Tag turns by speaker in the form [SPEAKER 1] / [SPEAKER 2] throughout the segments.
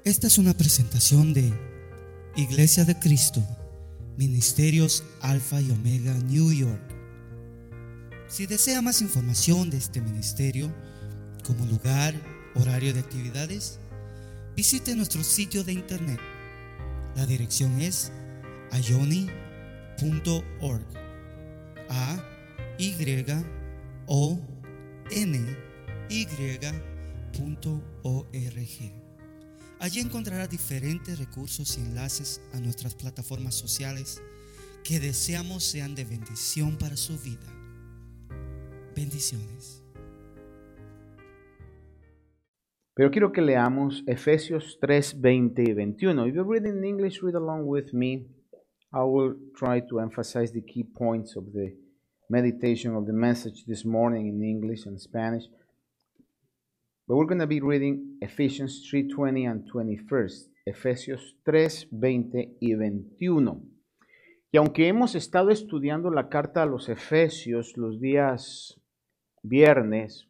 [SPEAKER 1] Esta es una presentación de Iglesia de Cristo, Ministerios Alfa y Omega, New York. Si desea más información de este ministerio, como lugar, horario de actividades, visite nuestro sitio de internet. La dirección es ayoni.org. ayony.org. Allí encontrará diferentes recursos y enlaces a nuestras plataformas sociales que deseamos sean de bendición para su vida. Bendiciones.
[SPEAKER 2] Pero quiero que leamos Efesios 3, 20 y 21. If you're reading in English, read along with me. I will try to emphasize the key points of the meditation of the message this morning in English and Spanish. But we're going to be reading Ephesians 3:20 and 21st. Efesios 3, 20 y 21. Y aunque hemos estado estudiando la carta a los Efesios los días viernes,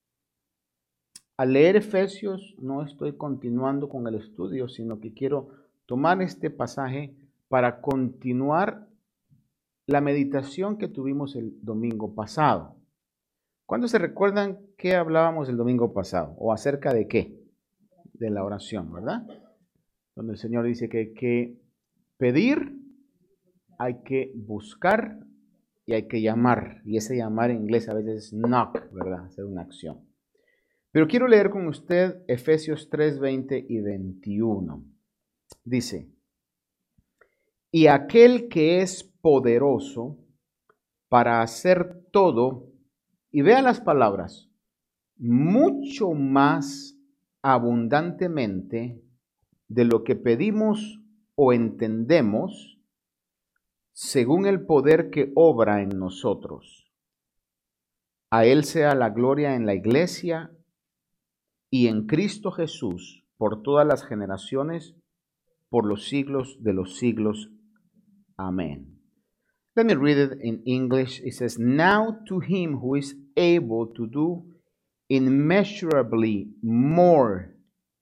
[SPEAKER 2] al leer Efesios no estoy continuando con el estudio, sino que quiero tomar este pasaje para continuar la meditación que tuvimos el domingo pasado. ¿Cuándo se recuerdan qué hablábamos el domingo pasado? ¿O acerca de qué? De la oración, ¿verdad? Donde el Señor dice que hay que pedir, hay que buscar y hay que llamar. Y ese llamar en inglés a veces es knock, ¿verdad? Hacer una acción. Pero quiero leer con usted Efesios 3, 20 y 21. Dice: y aquel que es poderoso para hacer todo, y vea las palabras, mucho más abundantemente de lo que pedimos o entendemos, según el poder que obra en nosotros. A Él sea la gloria en la iglesia y en Cristo Jesús por todas las generaciones, por los siglos de los siglos. Amén. Let me read it in English. It says, now to Him who is able to do immeasurably more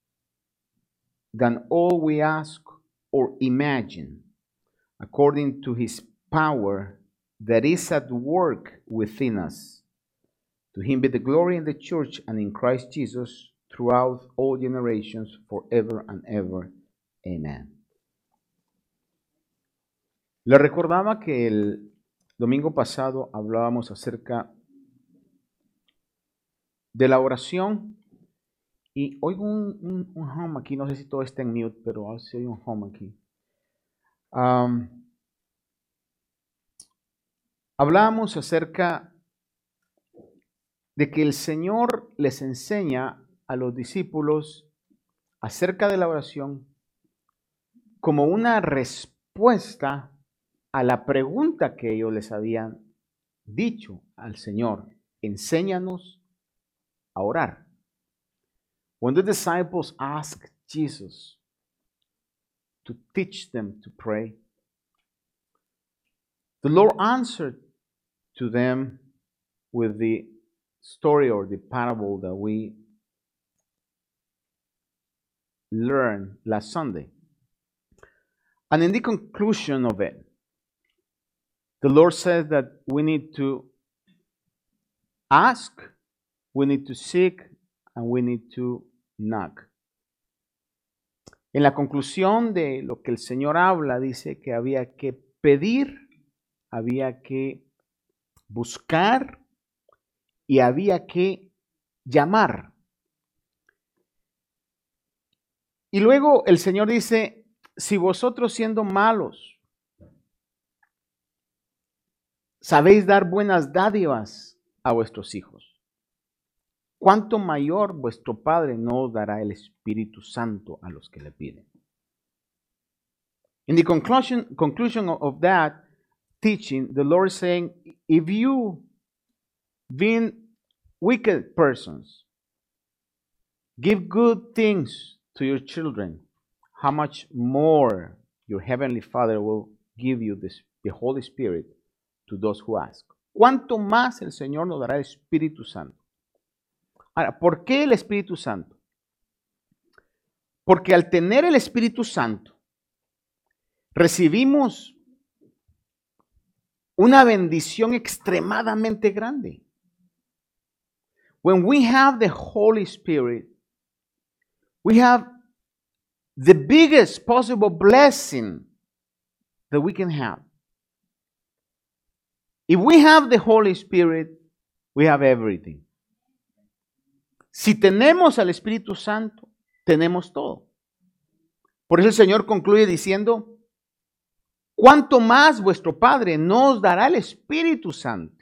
[SPEAKER 2] than all we ask or imagine, according to His power that is at work within us. To Him be the glory in the church and in Christ Jesus throughout all generations, forever and ever. Amen. Le recordaba que el domingo pasado hablábamos acerca de la oración y oigo un hum aquí, no sé si todo está en mute, pero sí hay un hum aquí. Hablábamos acerca de que el Señor les enseña a los discípulos acerca de la oración como una respuesta a la pregunta que ellos les habían dicho al Señor: enséñanos a orar. When the disciples asked Jesus to teach them to pray, the Lord answered to them with the story or the parable that we learned last Sunday. And in the conclusion of it, the Lord says that we need to ask, we need to seek, and we need to knock. En la conclusión de lo que el Señor habla, dice que había que pedir, había que buscar y había que llamar. Y luego el Señor dice: si vosotros siendo malos sabéis dar buenas dádivas a vuestros hijos, ¿cuánto mayor vuestro Padre no os dará el Espíritu Santo a los que le piden? In the conclusion of that teaching, the Lord is saying, if you, being wicked persons, give good things to your children, how much more your Heavenly Father will give you the Holy Spirit to those who ask. ¿Cuánto más el Señor nos dará el Espíritu Santo? Ahora, ¿por qué el Espíritu Santo? Porque al tener el Espíritu Santo, recibimos una bendición extremadamente grande. When we have the Holy Spirit, we have the biggest possible blessing that we can have. If we have the Holy Spirit, we have everything. Si tenemos al Espíritu Santo, tenemos todo. Por eso el Señor concluye diciendo, ¿cuánto más vuestro Padre nos dará el Espíritu Santo?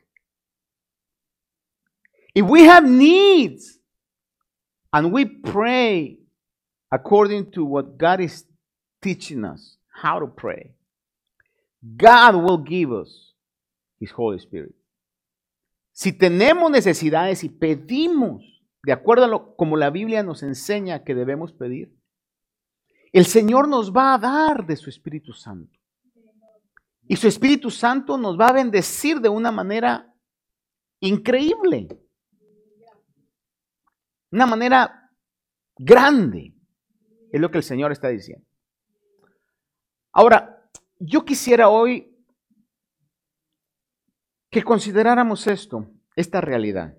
[SPEAKER 2] If we have needs and we pray according to what God is teaching us how to pray, God will give us His Holy Spirit. Si tenemos necesidades y pedimos de acuerdo a como la Biblia nos enseña que debemos pedir, el Señor nos va a dar de su Espíritu Santo. Y su Espíritu Santo nos va a bendecir de una manera increíble. Una manera grande. Es lo que el Señor está diciendo. Ahora, yo quisiera hoy que consideráramos esta realidad.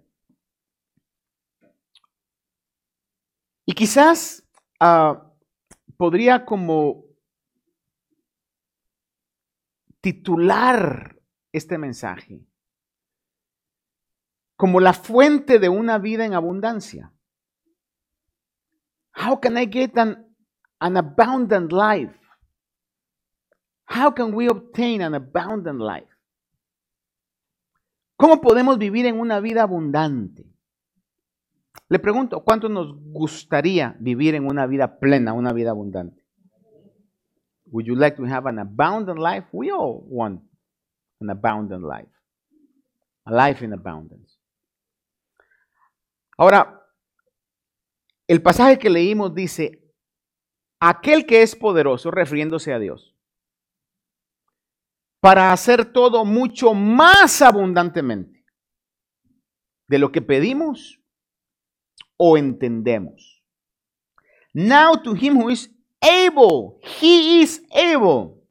[SPEAKER 2] Y quizás podría como titular este mensaje como la fuente de una vida en abundancia. How can I get an abundant life? How can we obtain an abundant life? ¿Cómo podemos vivir en una vida abundante? Le pregunto, ¿cuánto nos gustaría vivir en una vida plena, una vida abundante? Would you like to have an abundant life? We all want an abundant life. A life in abundance. Ahora, el pasaje que leímos dice, aquel que es poderoso, refiriéndose a Dios, para hacer todo mucho más abundantemente de lo que pedimos o entendemos. Now to him who is able, he is able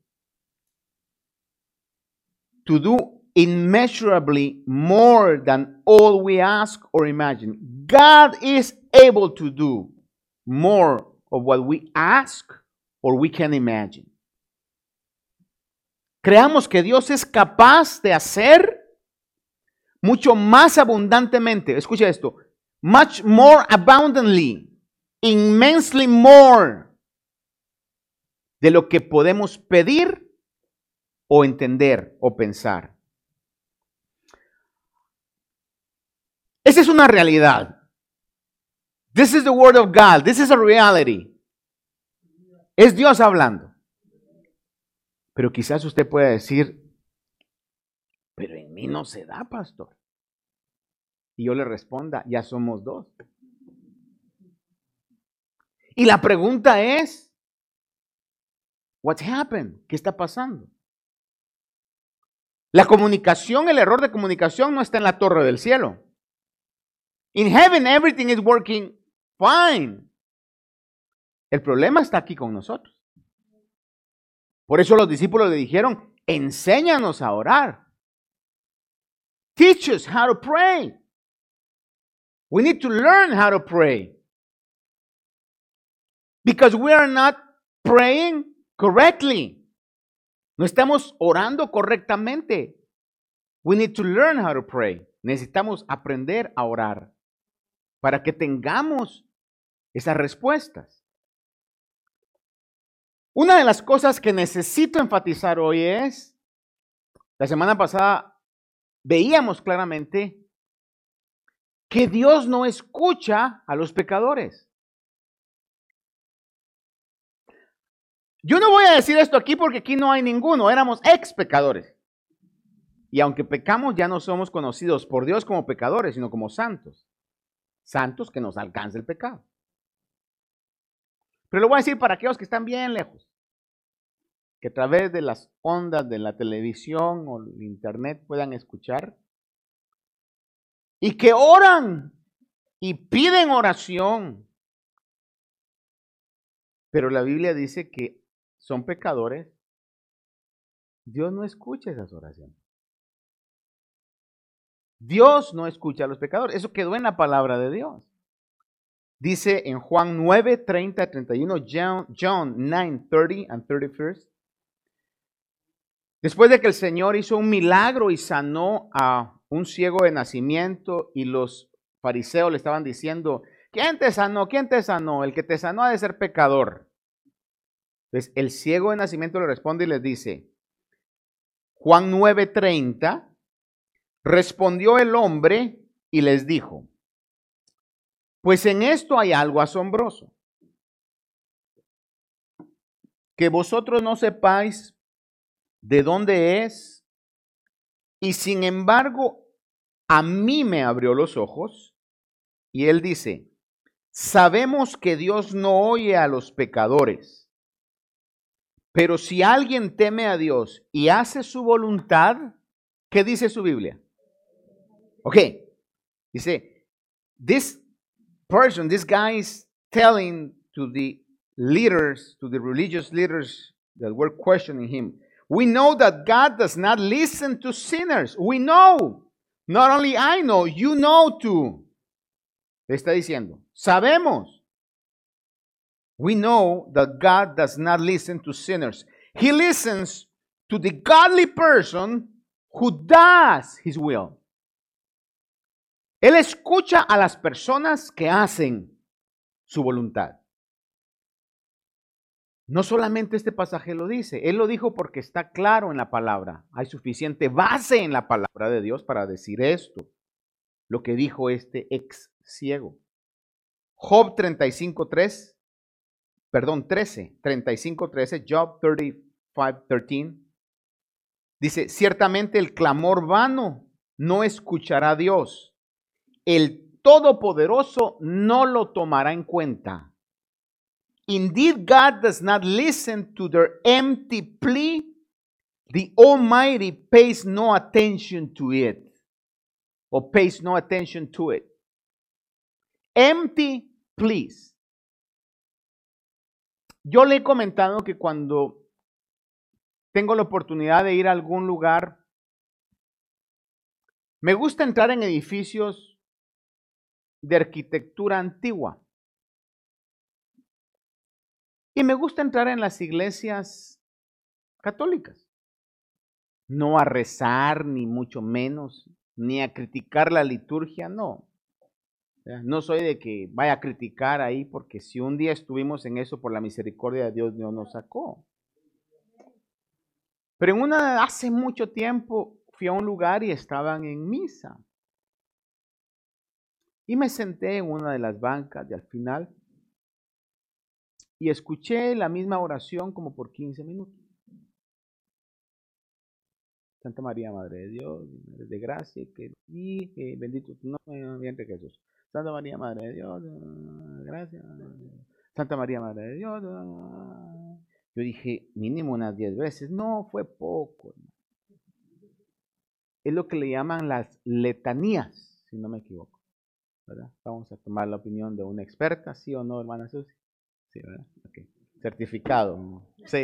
[SPEAKER 2] to do immeasurably more than all we ask or imagine. God is able to do more of what we ask or we can imagine. Creamos que Dios es capaz de hacer mucho más abundantemente. Escucha esto. Much more abundantly, immensely more de lo que podemos pedir o entender o pensar. Esa es una realidad. This is the word of God. This is a reality. Es Dios hablando. Pero quizás usted pueda decir, pero en mí no se da, pastor. Y yo le responda, ya somos dos. Y la pregunta es, what happened? ¿Qué está pasando? La comunicación, el error de comunicación no está en la torre del cielo. In heaven everything is working fine. El problema está aquí con nosotros. Por eso los discípulos le dijeron, enséñanos a orar. Teach us how to pray. We need to learn how to pray. Because we are not praying correctly. No estamos orando correctamente. We need to learn how to pray. Necesitamos aprender a orar para que tengamos esas respuestas. Una de las cosas que necesito enfatizar hoy es, la semana pasada veíamos claramente que Dios no escucha a los pecadores. Yo no voy a decir esto aquí porque aquí no hay ninguno, éramos ex pecadores. Y aunque pecamos, ya no somos conocidos por Dios como pecadores, sino como santos. Santos que nos alcanza el pecado. Pero lo voy a decir para aquellos que están bien lejos, que a través de las ondas de la televisión o el internet puedan escuchar y que oran y piden oración pero la Biblia dice que son pecadores, Dios no escucha esas oraciones. Dios no escucha a los pecadores. Eso quedó en la palabra de Dios. Dice en Juan 9, 30, 31, John 9, 30 and 31. Después de que el Señor hizo un milagro y sanó a un ciego de nacimiento y los fariseos le estaban diciendo, ¿quién te sanó? ¿Quién te sanó? El que te sanó ha de ser pecador. Entonces el ciego de nacimiento le responde y les dice, Juan 9, 30, respondió el hombre y les dijo, pues en esto hay algo asombroso, que vosotros no sepáis de dónde es, y sin embargo a mí me abrió los ojos, y él dice, sabemos que Dios no oye a los pecadores, pero si alguien teme a Dios y hace su voluntad, ¿qué dice su Biblia? Ok, dice, this guy is telling to the leaders, to the religious leaders that were questioning him, we know that God does not listen to sinners. We know. Not only I know, you know too. Le está diciendo, sabemos. We know that God does not listen to sinners. He listens to the godly person who does his will. Él escucha a las personas que hacen su voluntad. No solamente este pasaje lo dice, él lo dijo porque está claro en la palabra. Hay suficiente base en la palabra de Dios para decir esto, lo que dijo este ex ciego. Job 13, Job 35:13, dice, ciertamente el clamor vano no escuchará a Dios. El Todopoderoso no lo tomará en cuenta. Indeed, God does not listen to their empty plea. The Almighty pays no attention to it. Or pays no attention to it. Empty pleas. Yo le he comentado que cuando tengo la oportunidad de ir a algún lugar, me gusta entrar en edificios de arquitectura antigua. Y me gusta entrar en las iglesias católicas. No a rezar, ni mucho menos, ni a criticar la liturgia, no. No soy de que vaya a criticar ahí, porque si un día estuvimos en eso, por la misericordia de Dios, Dios nos sacó. Pero hace mucho tiempo fui a un lugar y estaban en misa. Y me senté en una de las bancas de al final y escuché la misma oración como por 15 minutos. Santa María, Madre de Dios, Madre de gracia, y bendito tu nombre, vientre Jesús. Santa María, Madre de Dios, gracias. Santa María, Madre de Dios. Yo dije, mínimo unas 10 veces. No, fue poco. Es lo que le llaman las letanías, si no me equivoco. ¿Verdad? Vamos a tomar la opinión de una experta, ¿sí o no, hermana Susi? Sí, ¿verdad? Ok. Certificado. Sí,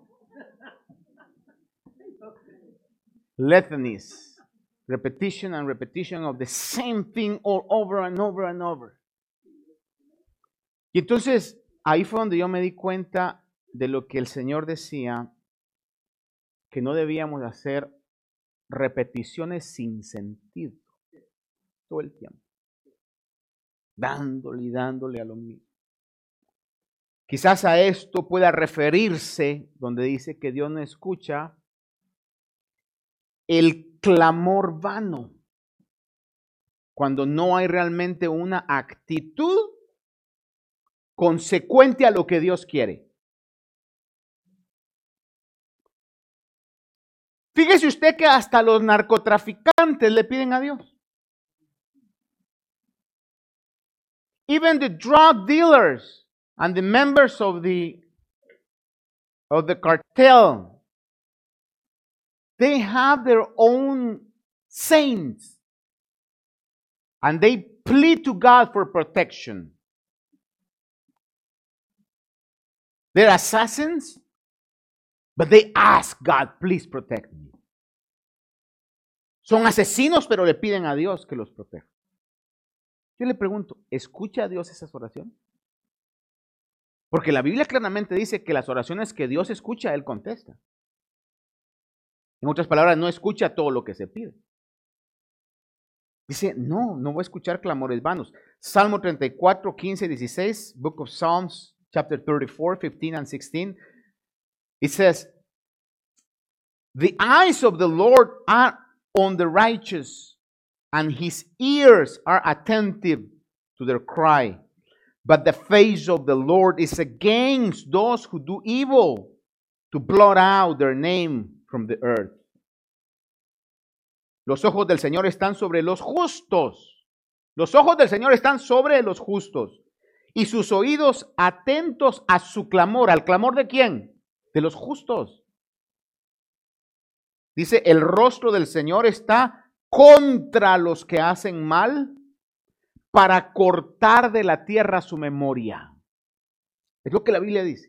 [SPEAKER 2] Litanies. Repetition and repetition of the same thing all over and over and over. Y entonces, ahí fue donde yo me di cuenta de lo que el Señor decía, que no debíamos hacer repeticiones sin sentido todo el tiempo. Dándole a lo mismo. Quizás a esto pueda referirse, donde dice que Dios no escucha, el clamor vano, cuando no hay realmente una actitud consecuente a lo que Dios quiere. Fíjese usted que hasta los narcotraficantes le piden a Dios. Even the drug dealers and the members of the cartel, they have their own saints and they plead to God for protection. They're assassins, but they ask God, please protect me. Son asesinos, pero le piden a Dios que los proteja. Yo le pregunto, ¿escucha a Dios esas oraciones? Porque la Biblia claramente dice que las oraciones que Dios escucha, Él contesta. En otras palabras, no escucha todo lo que se pide. Dice, no voy a escuchar clamores vanos. Salmo 34, 15, 16, Book of Psalms, chapter 34, 15 and 16. It says, the eyes of the Lord are on the righteous, and his ears are attentive to their cry. But the face of the Lord is against those who do evil, to blot out their name from the earth. Los ojos del Señor están sobre los justos. Los ojos del Señor están sobre los justos. Y sus oídos atentos a su clamor. ¿Al clamor de quién? De los justos. Dice, el rostro del Señor está contra los que hacen mal, para cortar de la tierra su memoria. Es lo que la Biblia dice.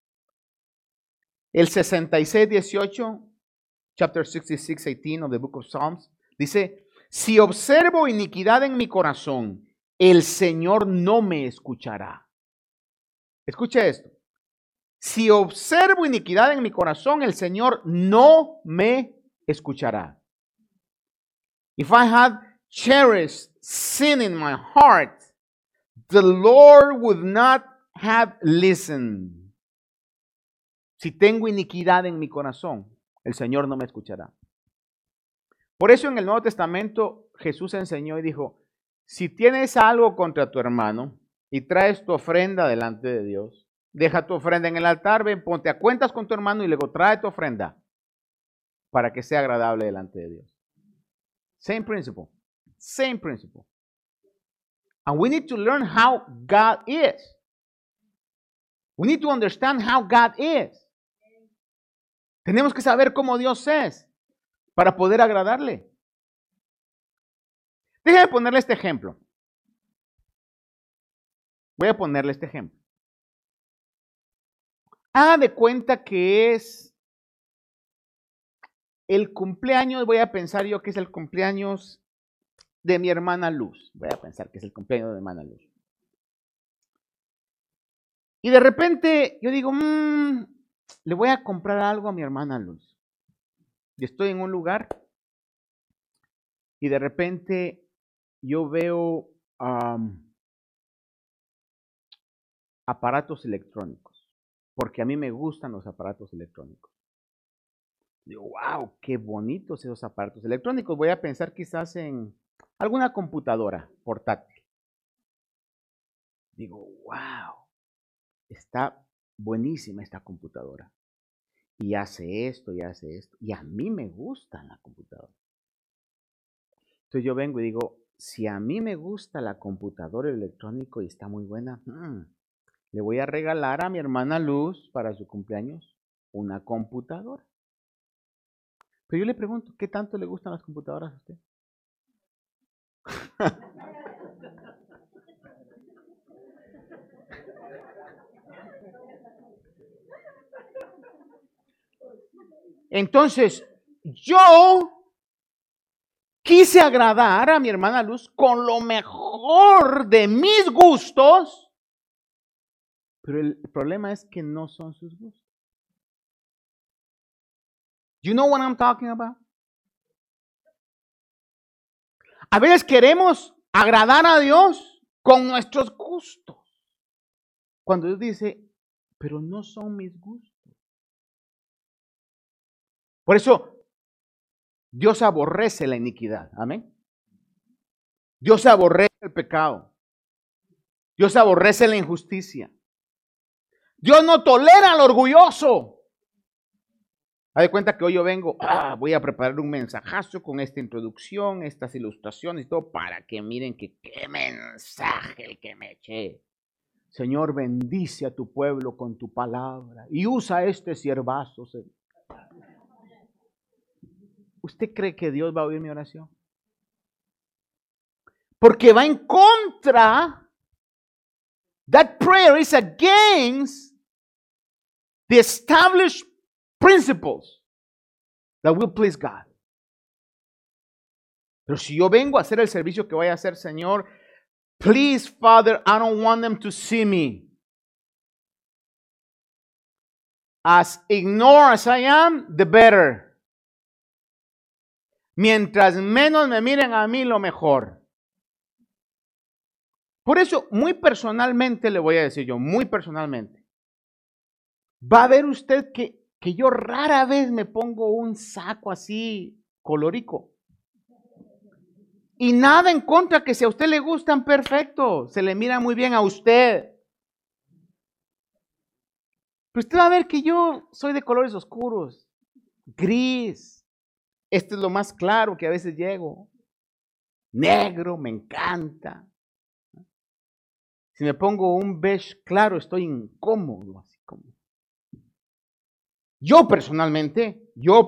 [SPEAKER 2] El 66:18, chapter 66:18 of the book of Psalms, dice, si observo iniquidad en mi corazón, el Señor no me escuchará. Escuche esto. Si observo iniquidad en mi corazón, el Señor no me escuchará. If I had cherished sin in my heart, the Lord would not have listened. Si tengo iniquidad en mi corazón, el Señor no me escuchará. Por eso en el Nuevo Testamento Jesús enseñó y dijo, si tienes algo contra tu hermano y traes tu ofrenda delante de Dios, deja tu ofrenda en el altar, ven, ponte a cuentas con tu hermano y luego trae tu ofrenda para que sea agradable delante de Dios. Same principle. Same principle. And we need to learn how God is. We need to understand how God is. Tenemos que saber cómo Dios es para poder agradarle. Déjame ponerle este ejemplo. Voy a ponerle este ejemplo. Haga de cuenta que es el cumpleaños, voy a pensar yo que es el cumpleaños de mi hermana Luz. Voy a pensar que es el cumpleaños de mi hermana Luz. Y de repente yo digo, le voy a comprar algo a mi hermana Luz. Y estoy en un lugar y de repente yo veo aparatos electrónicos, porque a mí me gustan los aparatos electrónicos. Digo, wow, qué bonitos esos aparatos electrónicos. Voy a pensar quizás en alguna computadora portátil. Digo, wow, está buenísima esta computadora. Y hace esto, y hace esto. Y a mí me gusta la computadora. Entonces yo vengo y digo, si a mí me gusta la computadora electrónica y está muy buena, le voy a regalar a mi hermana Luz para su cumpleaños una computadora. Pero yo le pregunto, ¿qué tanto le gustan las computadoras a usted? Entonces, yo quise agradar a mi hermana Luz con lo mejor de mis gustos, pero el problema es que no son sus gustos. You know what I'm talking about? A veces queremos agradar a Dios con nuestros gustos. Cuando Dios dice, pero no son mis gustos. Por eso, Dios aborrece la iniquidad. Amén. Dios aborrece el pecado. Dios aborrece la injusticia. Dios no tolera al orgulloso. Haz de cuenta que hoy yo vengo, voy a preparar un mensajazo con esta introducción, estas ilustraciones y todo, para que miren que qué mensaje el que me eché. Señor, bendice a tu pueblo con tu palabra y usa este siervazo. ¿Usted cree que Dios va a oír mi oración? Porque va en contra. That prayer is against the established principles that will please God. Pero si yo vengo a hacer el servicio que voy a hacer, Señor, please, Father, I don't want them to see me. As ignored as I am, the better. Mientras menos me miren a mí, lo mejor. Por eso, muy personalmente le voy a decir yo, muy personalmente, va a ver usted que yo rara vez me pongo un saco así colorico. Y nada en contra, que si a usted le gustan, perfecto, se le mira muy bien a usted. Pero usted va a ver que yo soy de colores oscuros, gris. Este es lo más claro que a veces llego. Negro, me encanta. Si me pongo un beige claro, estoy incómodo, así como. Yo personalmente,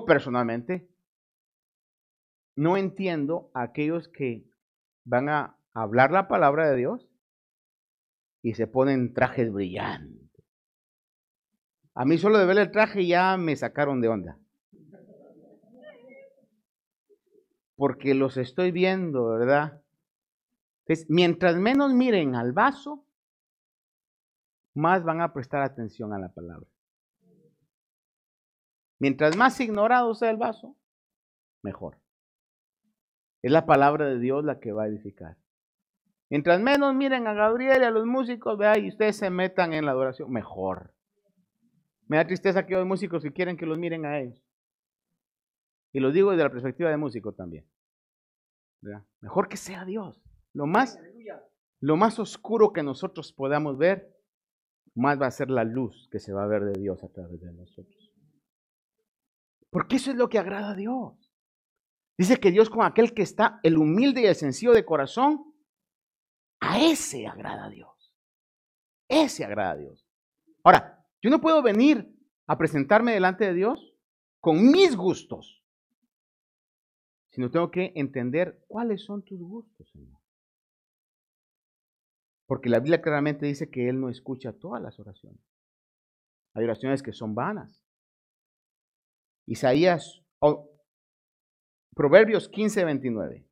[SPEAKER 2] no entiendo a aquellos que van a hablar la palabra de Dios y se ponen trajes brillantes. A mí solo de ver el traje ya me sacaron de onda. Porque los estoy viendo, ¿verdad? Entonces, mientras menos miren al vaso, más van a prestar atención a la palabra. Mientras más ignorado sea el vaso, mejor. Es la palabra de Dios la que va a edificar. Mientras menos miren a Gabriel y a los músicos, vea, y ustedes se metan en la adoración, mejor. Me da tristeza que hay músicos que quieren que los miren a ellos. Y lo digo desde la perspectiva de músico también. ¿Verdad? Mejor que sea Dios. Lo más oscuro que nosotros podamos ver, más va a ser la luz que se va a ver de Dios a través de nosotros. Porque eso es lo que agrada a Dios. Dice que Dios con aquel que está, el humilde y el sencillo de corazón, a ese agrada a Dios. Ese agrada a Dios. Ahora, yo no puedo venir a presentarme delante de Dios con mis gustos, sino tengo que entender cuáles son tus gustos, Señor. Porque la Biblia claramente dice que Él no escucha todas las oraciones. Hay oraciones que son vanas. Proverbios 15, 29.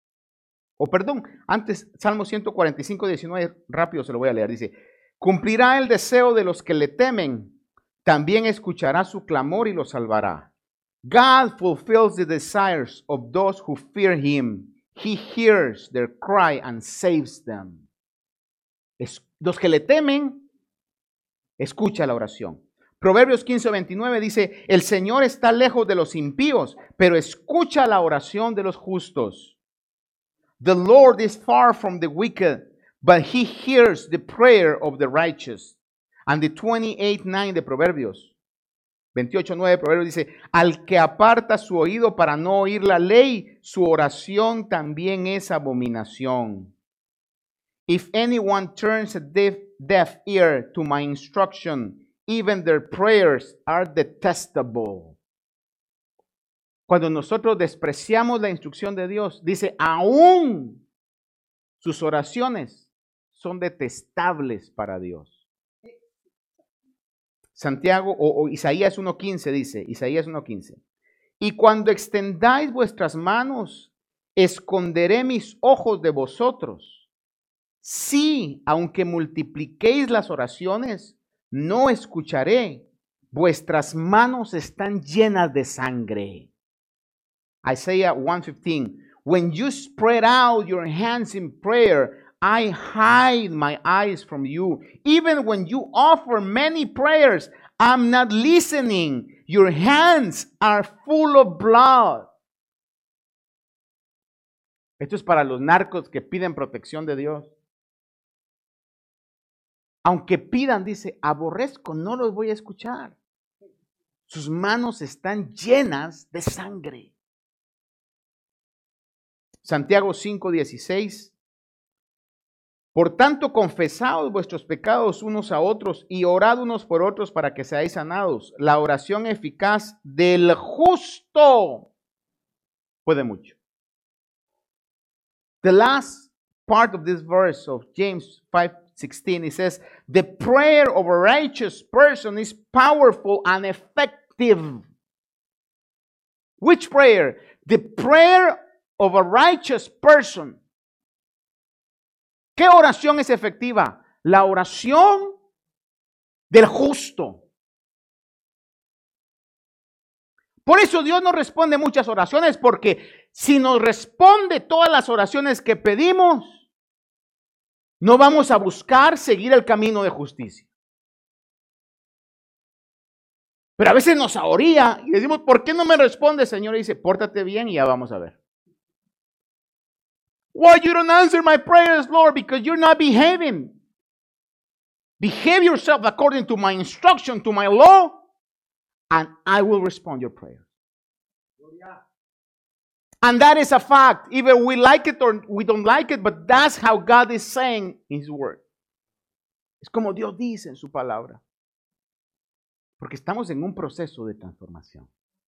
[SPEAKER 2] Antes, Salmo 145, 19, rápido se lo voy a leer. Dice, cumplirá el deseo de los que le temen, también escuchará su clamor y lo salvará. God fulfills the desires of those who fear Him. He hears their cry and saves them. Los que le temen, escucha la oración. Proverbios 15, 29 dice, el Señor está lejos de los impíos, pero escucha la oración de los justos. The Lord is far from the wicked, but He hears the prayer of the righteous. And the 28:9 de Proverbios, 28:9 de Proverbios dice, al que aparta su oído para no oír la ley, su oración también es abominación. If anyone turns a deaf ear to my instruction, even their prayers are detestable. Cuando nosotros despreciamos la instrucción de Dios, dice, aún sus oraciones son detestables para Dios. Santiago o Isaías 1:15 dice, Isaías 1:15, y cuando extendáis vuestras manos, esconderé mis ojos de vosotros. Sí, aunque multipliquéis las oraciones, no escucharé. Vuestras manos están llenas de sangre. Isaiah 1:15. When you spread out your hands in prayer, I hide my eyes from you. Even when you offer many prayers, I'm not listening. Your hands are full of blood. Esto es para los narcos que piden protección de Dios. Aunque pidan, dice, aborrezco, no los voy a escuchar. Sus manos están llenas de sangre. Santiago 5:16. Por tanto, confesaos vuestros pecados unos a otros y orad unos por otros para que seáis sanados. La oración eficaz del justo puede mucho. The last part of this verse of James 16, it says, the prayer of a righteous person is powerful and effective. Which prayer? The prayer of a righteous person. ¿Qué oración es efectiva? La oración del justo. Por eso Dios nos responde muchas oraciones, porque si nos responde todas las oraciones que pedimos, no vamos a buscar seguir el camino de justicia. Pero a veces nos ahoría y decimos, ¿por qué no me responde, Señor? Y dice, pórtate bien y ya vamos a ver. Why you don't answer my prayers, Lord? Because you're not behaving. Behave yourself according to my instruction, to my law, and I will respond your prayer. And that is a fact. Either we like it or we don't like it, but that's how God is saying in His Word. Es como Dios dice en su palabra. Porque estamos en un proceso de transformación.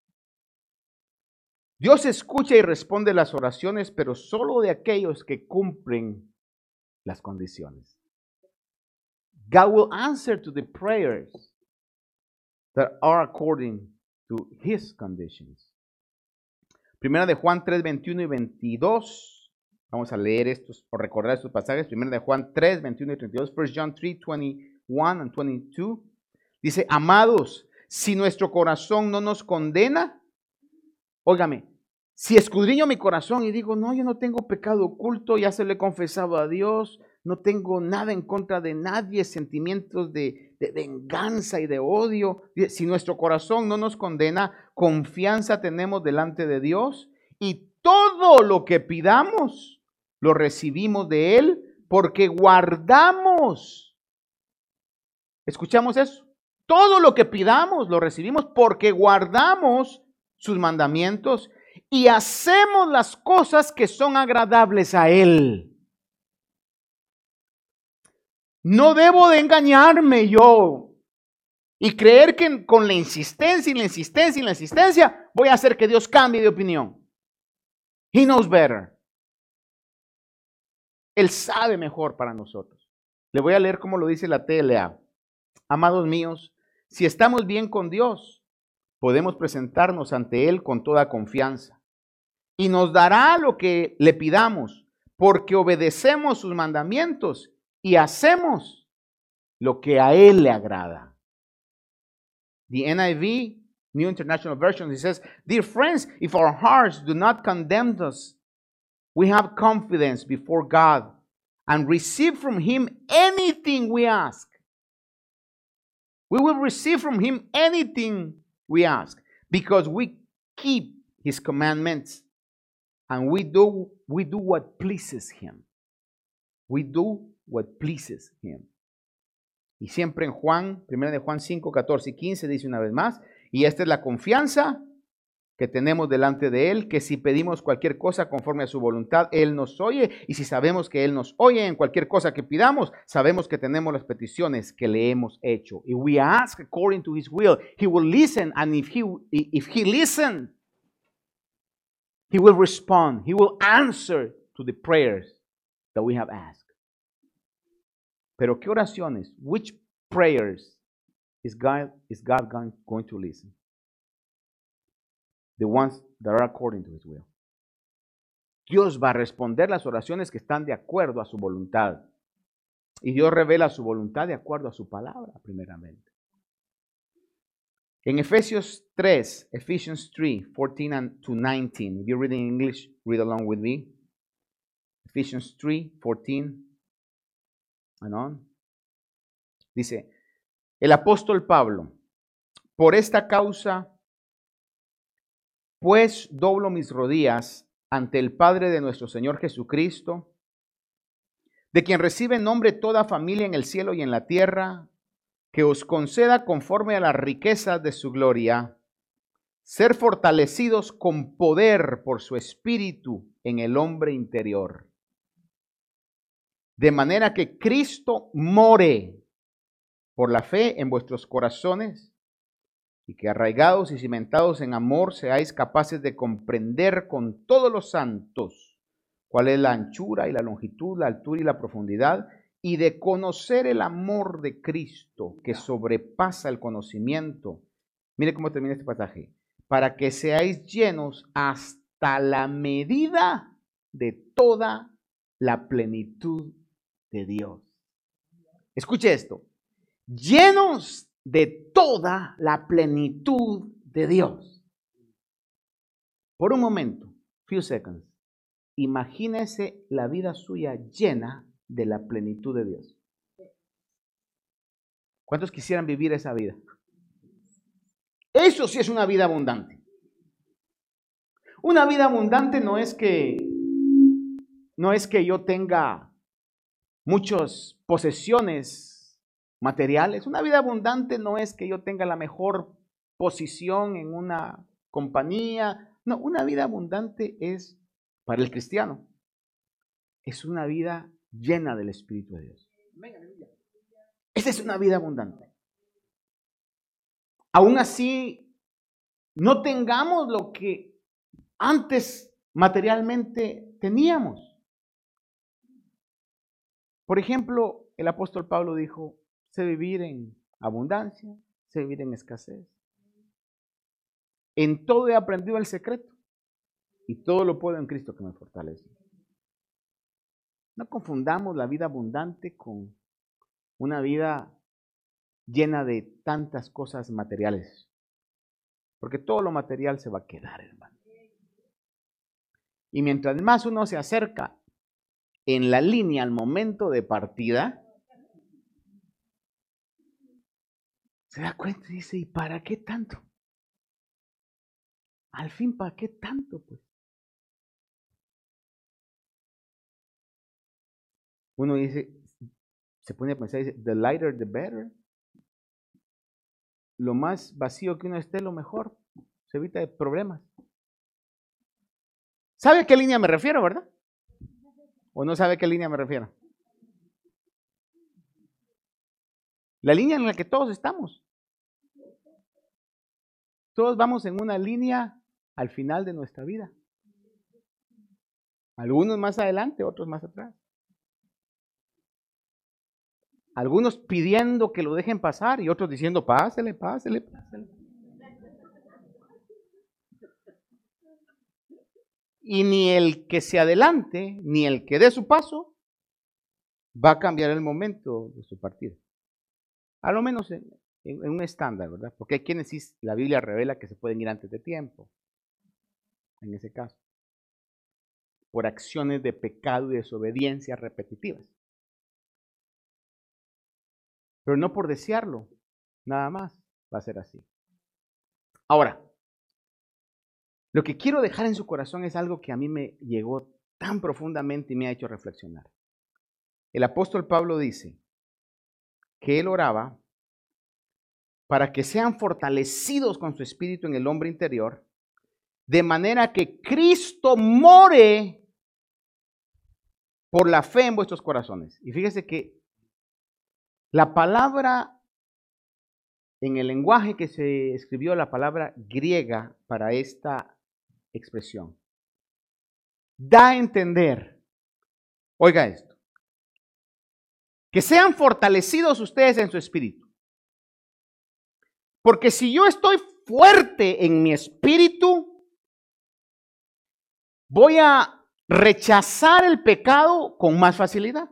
[SPEAKER 2] Dios escucha y responde las oraciones, pero solo de aquellos que cumplen las condiciones. God will answer to the prayers that are according to His conditions. Primera de Juan 3, 21 y 22. Vamos a leer estos o recordar estos pasajes. Primera de Juan 3, 21 y 32. 1 John 3, 21 and 22. Dice, amados, si nuestro corazón no nos condena, óigame, si escudriño mi corazón y digo, no, yo no tengo pecado oculto, ya se lo he confesado a Dios, no tengo nada en contra de nadie, sentimientos de venganza y de odio. Si nuestro corazón no nos condena, confianza tenemos delante de Dios y todo lo que pidamos lo recibimos de Él porque guardamos. ¿Escuchamos eso? Todo lo que pidamos lo recibimos porque guardamos sus mandamientos y hacemos las cosas que son agradables a Él. No debo de engañarme yo y creer que con la insistencia y la insistencia y la insistencia voy a hacer que Dios cambie de opinión. He knows better. Él sabe mejor para nosotros. Le voy a leer cómo lo dice la TLA. Amados míos, si estamos bien con Dios, podemos presentarnos ante Él con toda confianza y nos dará lo que le pidamos porque obedecemos sus mandamientos y hacemos lo que a Él le agrada. The NIV, New International Version, it says, dear friends, if our hearts do not condemn us, we have confidence before God and receive from Him anything we ask. We will receive from Him anything we ask because we keep His commandments and we do what pleases Him. We do what pleases Him. Y siempre en Juan, 1 de Juan 5, 14 y 15 dice una vez más, y esta es la confianza que tenemos delante de Él, que si pedimos cualquier cosa conforme a su voluntad, Él nos oye, y si sabemos que Él nos oye en cualquier cosa que pidamos, sabemos que tenemos las peticiones que le hemos hecho. If we ask according to His will, He will listen, and if He listens, He will respond. He will answer to the prayers that we have asked. Pero ¿qué oraciones? Which prayers is God going to listen? The ones that are according to His will. Dios va a responder las oraciones que están de acuerdo a su voluntad. Y Dios revela su voluntad de acuerdo a su palabra, primeramente. En Ephesians 3, 14 to 19. If you're reading English, read along with me. Ephesians 3, 14 and on. Dice, el apóstol Pablo, por esta causa, pues doblo mis rodillas ante el Padre de nuestro Señor Jesucristo, de quien recibe nombre toda familia en el cielo y en la tierra, que os conceda conforme a las riquezas de su gloria, ser fortalecidos con poder por su espíritu en el hombre interior, de manera que Cristo more por la fe en vuestros corazones, y que arraigados y cimentados en amor seáis capaces de comprender con todos los santos cuál es la anchura y la longitud, la altura y la profundidad, y de conocer el amor de Cristo que sobrepasa el conocimiento. Mire cómo termina este pasaje. Para que seáis llenos hasta la medida de toda la plenitud de Dios. Escuche esto. Llenos de toda la plenitud de Dios. Por un momento, few seconds, imagínese la vida suya llena de la plenitud de Dios. ¿Cuántos quisieran vivir esa vida? Eso sí es una vida abundante. Una vida abundante no es que yo tenga muchas posesiones materiales. Una vida abundante no es que yo tenga la mejor posición en una compañía. No, una vida abundante es, para el cristiano, es una vida llena del Espíritu de Dios. Esa es una vida abundante. Aún así, no tengamos lo que antes materialmente teníamos. Por ejemplo, el apóstol Pablo dijo, sé vivir en abundancia, sé vivir en escasez. En todo he aprendido el secreto y todo lo puedo en Cristo que me fortalece. No confundamos la vida abundante con una vida llena de tantas cosas materiales, porque todo lo material se va a quedar, hermano. Y mientras más uno se acerca en la línea al momento de partida, se da cuenta y dice, ¿y para qué tanto? Al fin, ¿para qué tanto? Pues uno dice, se pone a pensar, dice, the lighter the better. Lo más vacío que uno esté, lo mejor. Se evita de problemas. ¿Sabe a qué línea me refiero, verdad? ¿O no sabe a qué línea me refiero? La línea en la que todos estamos. Todos vamos en una línea al final de nuestra vida. Algunos más adelante, otros más atrás. Algunos pidiendo que lo dejen pasar y otros diciendo, pásele, pásele, pásele. Y ni el que se adelante, ni el que dé su paso, va a cambiar el momento de su partida. A lo menos en un estándar, ¿verdad? Porque hay quienes sí, la Biblia revela que se pueden ir antes de tiempo, en ese caso, por acciones de pecado y desobediencia repetitivas. Pero no por desearlo, nada más va a ser así. Ahora, lo que quiero dejar en su corazón es algo que a mí me llegó tan profundamente y me ha hecho reflexionar. El apóstol Pablo dice que él oraba para que sean fortalecidos con su espíritu en el hombre interior, de manera que Cristo more por la fe en vuestros corazones. Y fíjese que la palabra, en el lenguaje que se escribió, la palabra griega para esta expresión, da a entender, oiga esto, que sean fortalecidos ustedes en su espíritu. Porque si yo estoy fuerte en mi espíritu, voy a rechazar el pecado con más facilidad.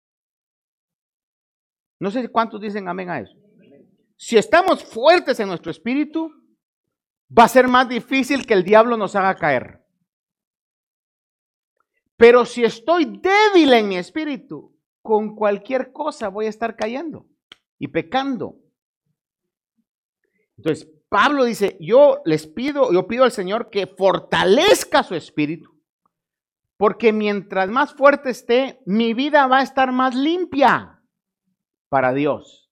[SPEAKER 2] No sé cuántos dicen amén a eso. Si estamos fuertes en nuestro espíritu, va a ser más difícil que el diablo nos haga caer. Pero si estoy débil en mi espíritu, con cualquier cosa voy a estar cayendo y pecando. Entonces, Pablo dice, yo pido al Señor que fortalezca su espíritu, porque mientras más fuerte esté, mi vida va a estar más limpia para Dios.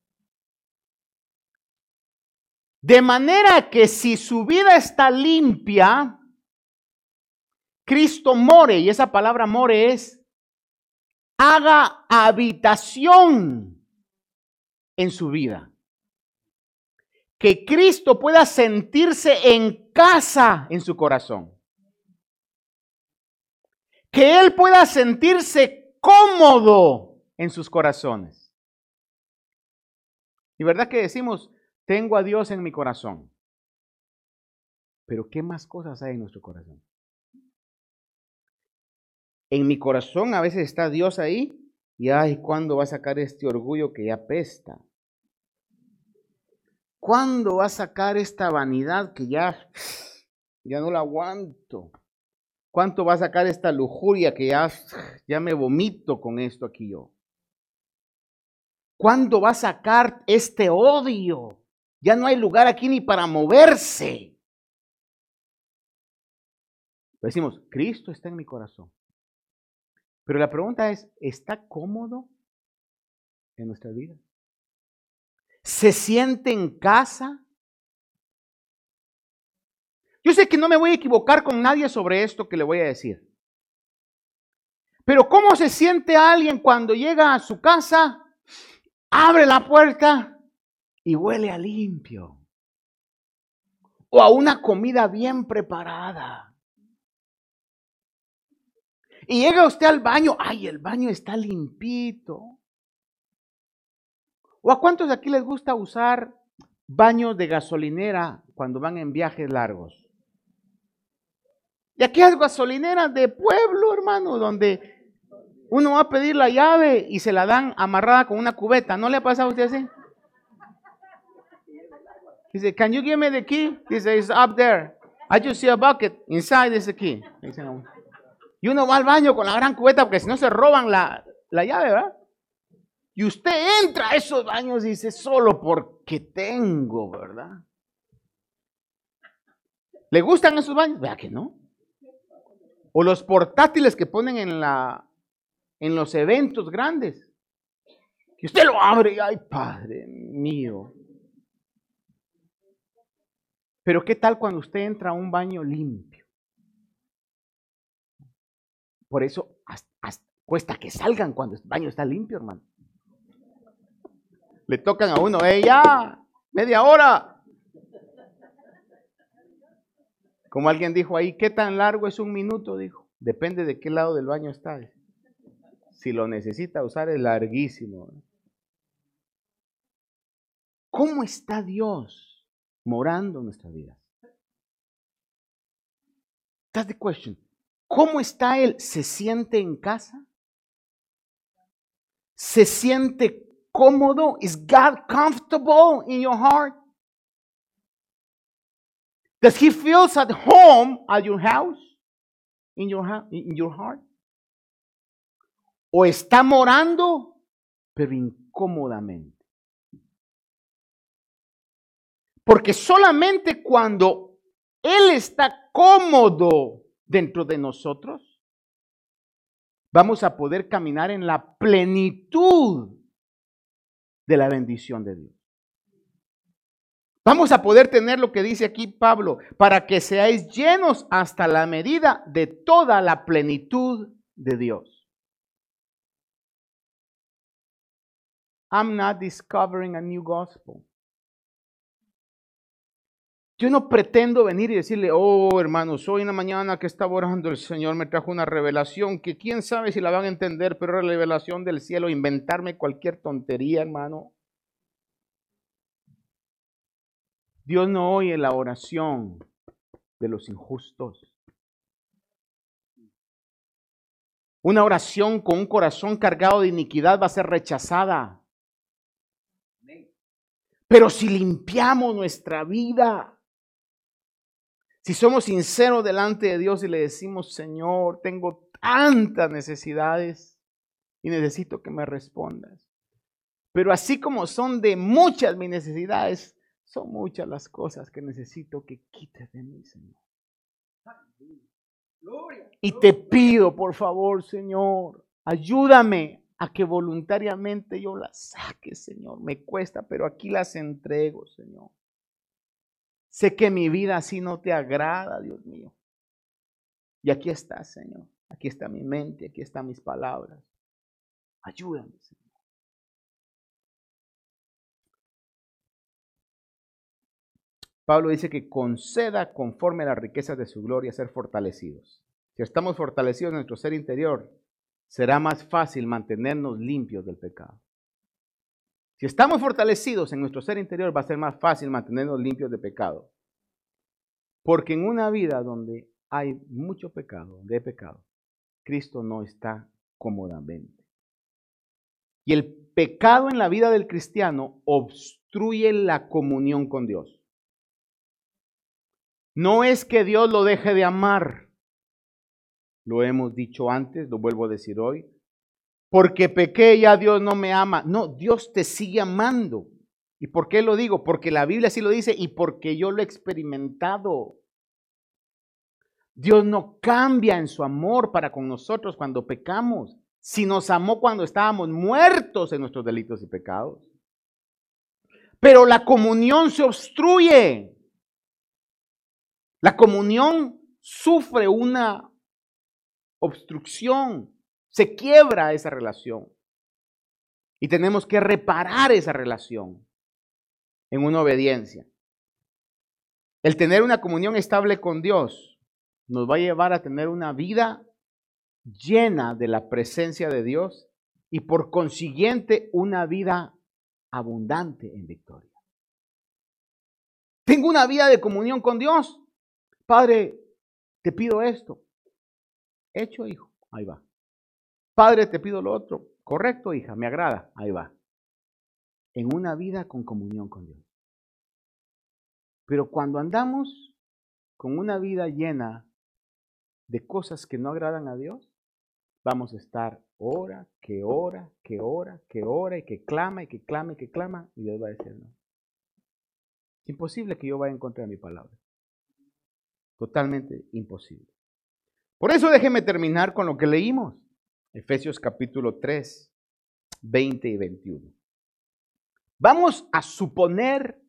[SPEAKER 2] De manera que si su vida está limpia, Cristo more, y esa palabra more es, haga habitación en su vida. Que Cristo pueda sentirse en casa en su corazón. Que Él pueda sentirse cómodo en sus corazones. Y verdad que decimos, tengo a Dios en mi corazón. Pero ¿qué más cosas hay en nuestro corazón? En mi corazón a veces está Dios ahí y ay, ¿cuándo va a sacar este orgullo que ya apesta? ¿Cuándo va a sacar esta vanidad que ya no la aguanto? ¿Cuánto va a sacar esta lujuria que ya me vomito con esto aquí yo? ¿Cuándo va a sacar este odio? Ya no hay lugar aquí ni para moverse. Decimos, Cristo está en mi corazón. Pero la pregunta es, ¿está cómodo en nuestra vida? ¿Se siente en casa? Yo sé que no me voy a equivocar con nadie sobre esto que le voy a decir. Pero ¿cómo se siente alguien cuando llega a su casa, abre la puerta y huele a limpio? O a una comida bien preparada. Y llega usted al baño, ay, el baño está limpito. ¿O a cuántos de aquí les gusta usar baños de gasolinera cuando van en viajes largos? Y aquí hay gasolineras de pueblo, hermano, donde uno va a pedir la llave y se la dan amarrada con una cubeta. ¿No le ha pasado a usted así? Dice, can you give me the key? Dice, it's up there. I just see a bucket. Inside is the key. Y uno va al baño con la gran cubeta porque si no se roban la llave, ¿verdad? Y usted entra a esos baños y dice, solo porque tengo, ¿verdad? ¿Le gustan esos baños? ¿Verdad que no? O los portátiles que ponen en los eventos grandes. Que usted lo abre y, ay, Padre mío. Pero ¿qué tal cuando usted entra a un baño limpio? Por eso cuesta que salgan cuando el baño está limpio, hermano. Le tocan a uno, ya, media hora. Como alguien dijo ahí, ¿qué tan largo es un minuto? Dijo, depende de qué lado del baño está. Si lo necesita usar es larguísimo. ¿Cómo está Dios morando en nuestra vida? That's the question. ¿Cómo está Él? ¿Se siente en casa? ¿Se siente cómodo? Is God comfortable in your heart? Does He feel at home at your house? In your heart? ¿O está morando, pero incómodamente? Porque solamente cuando Él está cómodo dentro de nosotros, vamos a poder caminar en la plenitud de la bendición de Dios. Vamos a poder tener lo que dice aquí Pablo, para que seáis llenos hasta la medida de toda la plenitud de Dios. I'm not discovering a new gospel. Yo no pretendo venir y decirle, oh hermanos, hoy en la mañana que estaba orando el Señor me trajo una revelación que quién sabe si la van a entender, pero era la revelación del cielo, inventarme cualquier tontería, hermano. Dios no oye la oración de los injustos. Una oración con un corazón cargado de iniquidad va a ser rechazada. Pero si limpiamos nuestra vida, si somos sinceros delante de Dios y le decimos, Señor, tengo tantas necesidades y necesito que me respondas. Pero así como son de muchas mis necesidades, son muchas las cosas que necesito que quites de mí, Señor. Y te pido, por favor, Señor, ayúdame a que voluntariamente yo las saque, Señor. Me cuesta, pero aquí las entrego, Señor. Sé que mi vida así no te agrada, Dios mío. Y aquí está, Señor. Aquí está mi mente, aquí están mis palabras. Ayúdame, Señor. Pablo dice que conceda conforme a las riquezas de su gloria ser fortalecidos. Si estamos fortalecidos en nuestro ser interior, será más fácil mantenernos limpios del pecado. Si estamos fortalecidos en nuestro ser interior, va a ser más fácil mantenernos limpios de pecado. Porque en una vida donde hay mucho pecado, donde hay pecado, Cristo no está cómodamente. Y el pecado en la vida del cristiano obstruye la comunión con Dios. No es que Dios lo deje de amar. Lo hemos dicho antes, lo vuelvo a decir hoy. Porque pequé ya Dios no me ama. No, Dios te sigue amando. ¿Y por qué lo digo? Porque la Biblia sí lo dice y porque yo lo he experimentado. Dios no cambia en su amor para con nosotros cuando pecamos. Si nos amó cuando estábamos muertos en nuestros delitos y pecados. Pero la comunión se obstruye. La comunión sufre una obstrucción. Se quiebra esa relación. Y tenemos que reparar esa relación en una obediencia. El tener una comunión estable con Dios nos va a llevar a tener una vida llena de la presencia de Dios y por consiguiente una vida abundante en victoria. Tengo una vida de comunión con Dios. Padre, te pido esto. Hecho, hijo. Ahí va. Padre, te pido lo otro. Correcto, hija, me agrada. Ahí va. En una vida con comunión con Dios. Pero cuando andamos con una vida llena de cosas que no agradan a Dios, vamos a estar hora, que hora, que hora, que hora, y que clama, y que clama, y que clama, y Dios va a decir no. Es imposible que yo vaya en contra de mi palabra. Totalmente imposible. Por eso déjeme terminar con lo que leímos. Efesios capítulo 3, 20 y 21. Vamos a suponer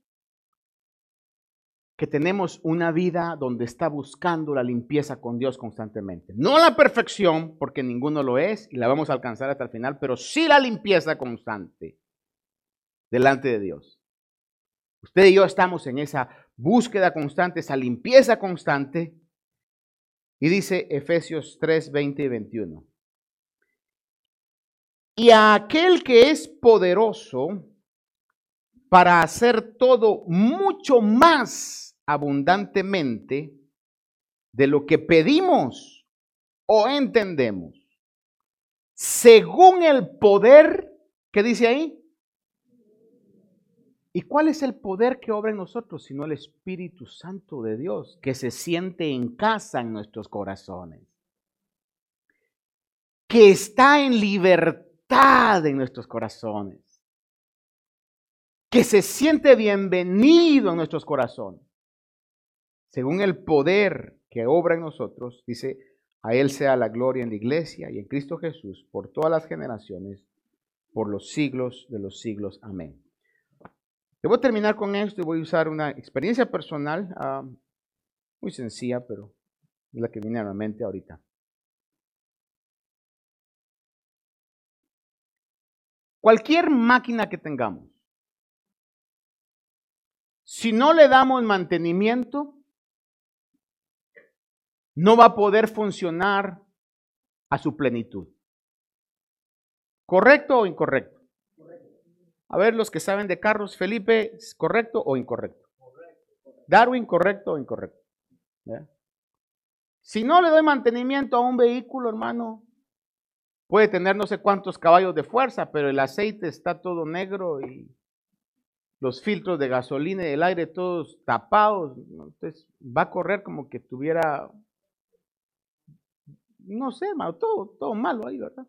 [SPEAKER 2] que tenemos una vida donde está buscando la limpieza con Dios constantemente. No la perfección, porque ninguno lo es, y la vamos a alcanzar hasta el final, pero sí la limpieza constante delante de Dios. Usted y yo estamos en esa búsqueda constante, esa limpieza constante, y dice Efesios 3, 20 y 21. Y a aquel que es poderoso para hacer todo mucho más abundantemente de lo que pedimos o entendemos, según el poder, ¿qué dice ahí? ¿Y cuál es el poder que obra en nosotros? Sino el Espíritu Santo de Dios, que se siente en casa en nuestros corazones, que está en libertad en nuestros corazones, que se siente bienvenido en nuestros corazones. Según el poder que obra en nosotros, dice, a Él sea la gloria en la iglesia y en Cristo Jesús por todas las generaciones, por los siglos de los siglos. Amén. Yo voy a terminar con esto y voy a usar una experiencia personal muy sencilla, pero es la que viene a la mente ahorita. Cualquier máquina que tengamos, si no le damos mantenimiento, no va a poder funcionar a su plenitud. ¿Correcto o incorrecto? A ver, los que saben de carros, Felipe, ¿correcto o incorrecto? Darwin, ¿correcto o incorrecto? ¿Verdad? Si no le doy mantenimiento a un vehículo, hermano, puede tener no sé cuántos caballos de fuerza, pero el aceite está todo negro y los filtros de gasolina y el aire todos tapados. Entonces va a correr como que tuviera, no sé, hermano, todo malo ahí, ¿verdad?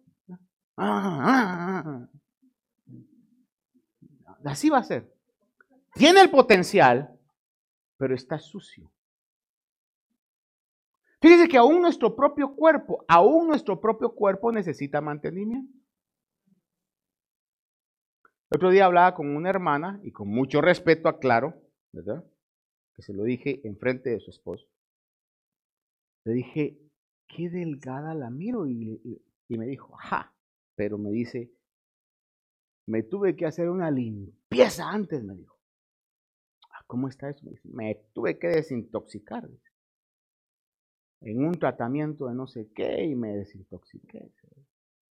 [SPEAKER 2] Así va a ser. Tiene el potencial, pero está sucio. Fíjese que aún nuestro propio cuerpo necesita mantenimiento. El otro día hablaba con una hermana y con mucho respeto aclaro, ¿verdad? Que se lo dije enfrente de su esposo. Le dije, qué delgada la miro y me dijo, ajá, pero me dice, me tuve que hacer una limpieza antes, me dijo. ¿Cómo está eso? Me tuve que desintoxicar en un tratamiento de no sé qué y me desintoxiqué.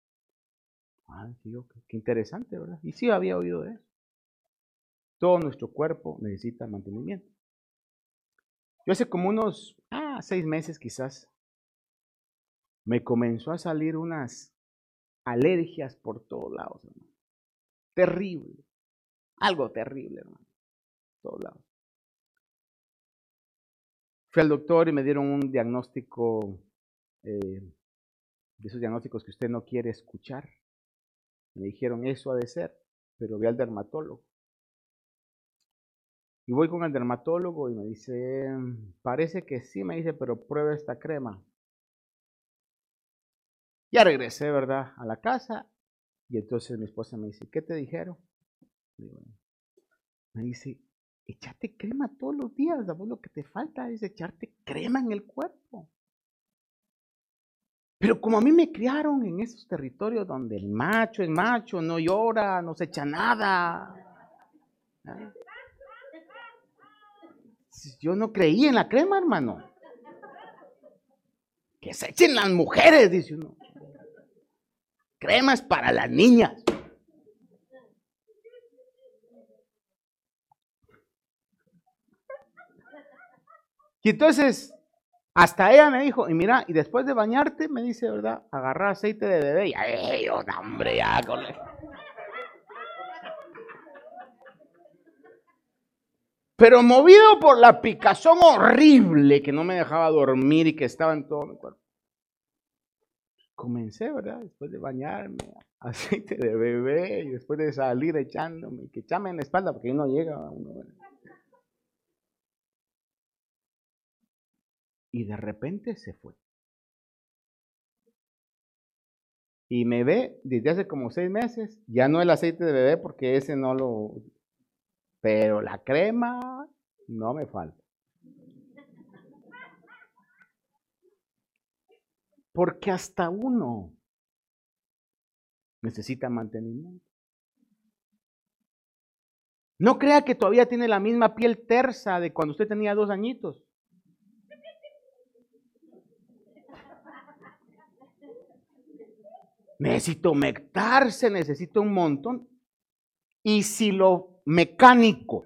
[SPEAKER 2] Digo, qué interesante, ¿verdad? Y sí había oído de eso. Todo nuestro cuerpo necesita mantenimiento. Yo hace como unos 6 meses quizás, me comenzó a salir unas alergias por todos lados, hermano. Terrible. Algo terrible, hermano. Todos lados. Fui al doctor y me dieron un diagnóstico, de esos diagnósticos que usted no quiere escuchar. Me dijeron, eso ha de ser, pero ve al dermatólogo. Y voy con el dermatólogo y me dice, parece que sí, me dice, pero prueba esta crema. Ya regresé, ¿verdad?, a la casa. Y entonces mi esposa me dice, ¿qué te dijeron? Me dice, échate crema todos los días, ¿sabes? Lo que te falta es echarte crema en el cuerpo. Pero como a mí me criaron en esos territorios donde el macho es macho, no llora, no se echa nada. Yo no creí en la crema, hermano. Que se echen las mujeres, dice uno. Crema es para las niñas. Y entonces, hasta ella me dijo, y mira, y después de bañarte, me dice, ¿verdad?, agarrar aceite de bebé. Y ay, hombre, ya con él. Pero movido por la picazón horrible que no me dejaba dormir y que estaba en todo mi cuerpo, comencé, ¿verdad?, después de bañarme, aceite de bebé, y después de salir echándome, que echame en la espalda porque ahí no llega uno, ¿verdad? Y de repente se fue. Y me ve desde hace como 6 meses, ya no el aceite de bebé porque ese no lo... Pero la crema no me falta. Porque hasta uno necesita mantenimiento. No crea que todavía tiene la misma piel tersa de cuando usted tenía 2 añitos. Necesita humectarse, necesita un montón. Y si lo mecánico,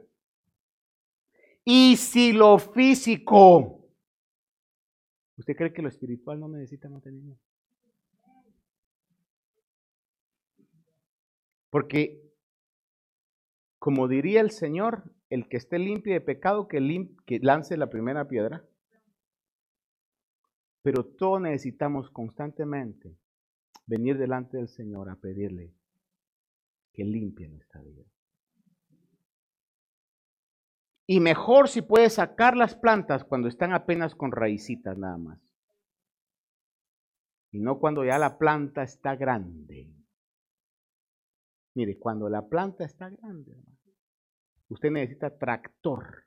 [SPEAKER 2] y si lo físico, ¿usted cree que lo espiritual no necesita mantenimiento? Porque, como diría el Señor, el que esté limpio de pecado, que lance la primera piedra. Pero todos necesitamos constantemente venir delante del Señor a pedirle que limpie nuestra vida. Y mejor si puede sacar las plantas cuando están apenas con raicitas nada más. Y no cuando ya la planta está grande. Mire, cuando la planta está grande, usted necesita tractor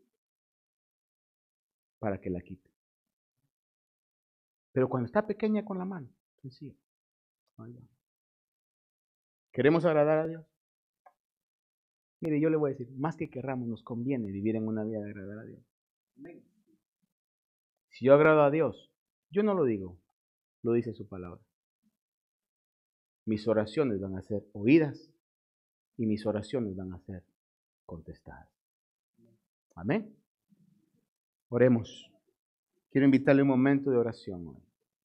[SPEAKER 2] para que la quite. Pero cuando está pequeña con la mano, sencillo. ¿Queremos agradar a Dios? Mire, yo le voy a decir, más que querramos, nos conviene vivir en una vida de agradar a Dios. Si yo agrado a Dios, yo no lo digo, lo dice su palabra. Mis oraciones van a ser oídas y mis oraciones van a ser contestadas. Amén. Oremos. Quiero invitarle un momento de oración hoy.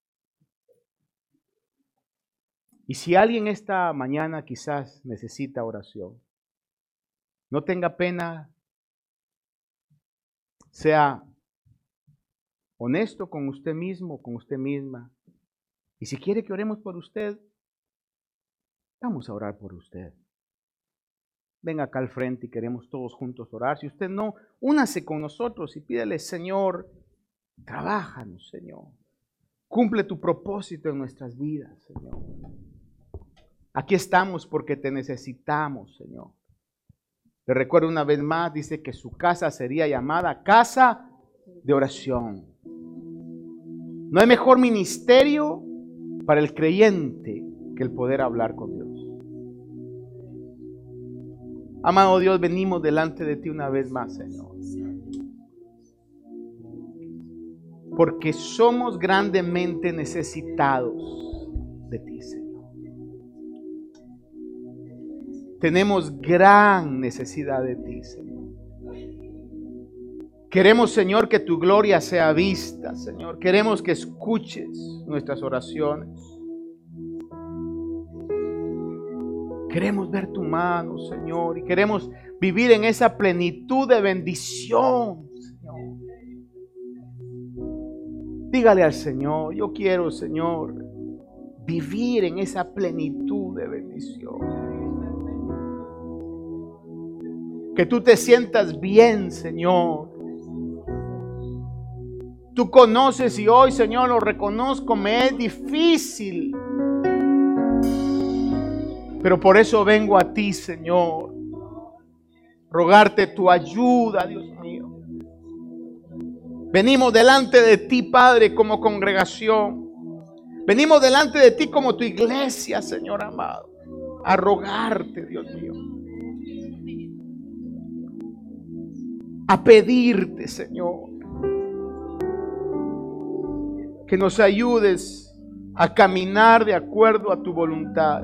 [SPEAKER 2] Y si alguien esta mañana quizás necesita oración, no tenga pena, sea honesto con usted mismo, con usted misma. Y si quiere que oremos por usted, vamos a orar por usted. Venga acá al frente y queremos todos juntos orar. Si usted no, únase con nosotros y pídele, Señor, trabájanos, Señor. Cumple tu propósito en nuestras vidas, Señor. Aquí estamos porque te necesitamos, Señor. Le recuerdo una vez más, dice que su casa sería llamada casa de oración. No hay mejor ministerio para el creyente que el poder hablar con Dios. Amado Dios, venimos delante de ti una vez más, Señor. Porque somos grandemente necesitados de ti, Señor. tenemos gran necesidad de ti, Señor. Queremos, Señor, que tu gloria sea vista, Señor. Queremos que escuches nuestras oraciones. Queremos ver tu mano, Señor, y queremos vivir en esa plenitud de bendición, Señor. Dígale al Señor, yo quiero, Señor, vivir en esa plenitud de bendición. Que tú te sientas bien, Señor. Tú conoces y hoy, Señor, lo reconozco, me es difícil. Pero por eso vengo a ti, Señor. Rogarte tu ayuda, Dios mío. Venimos delante de ti, Padre, como congregación. Venimos delante de ti como tu iglesia, Señor amado. A rogarte, Dios mío. A pedirte, Señor, que nos ayudes a caminar de acuerdo a tu voluntad.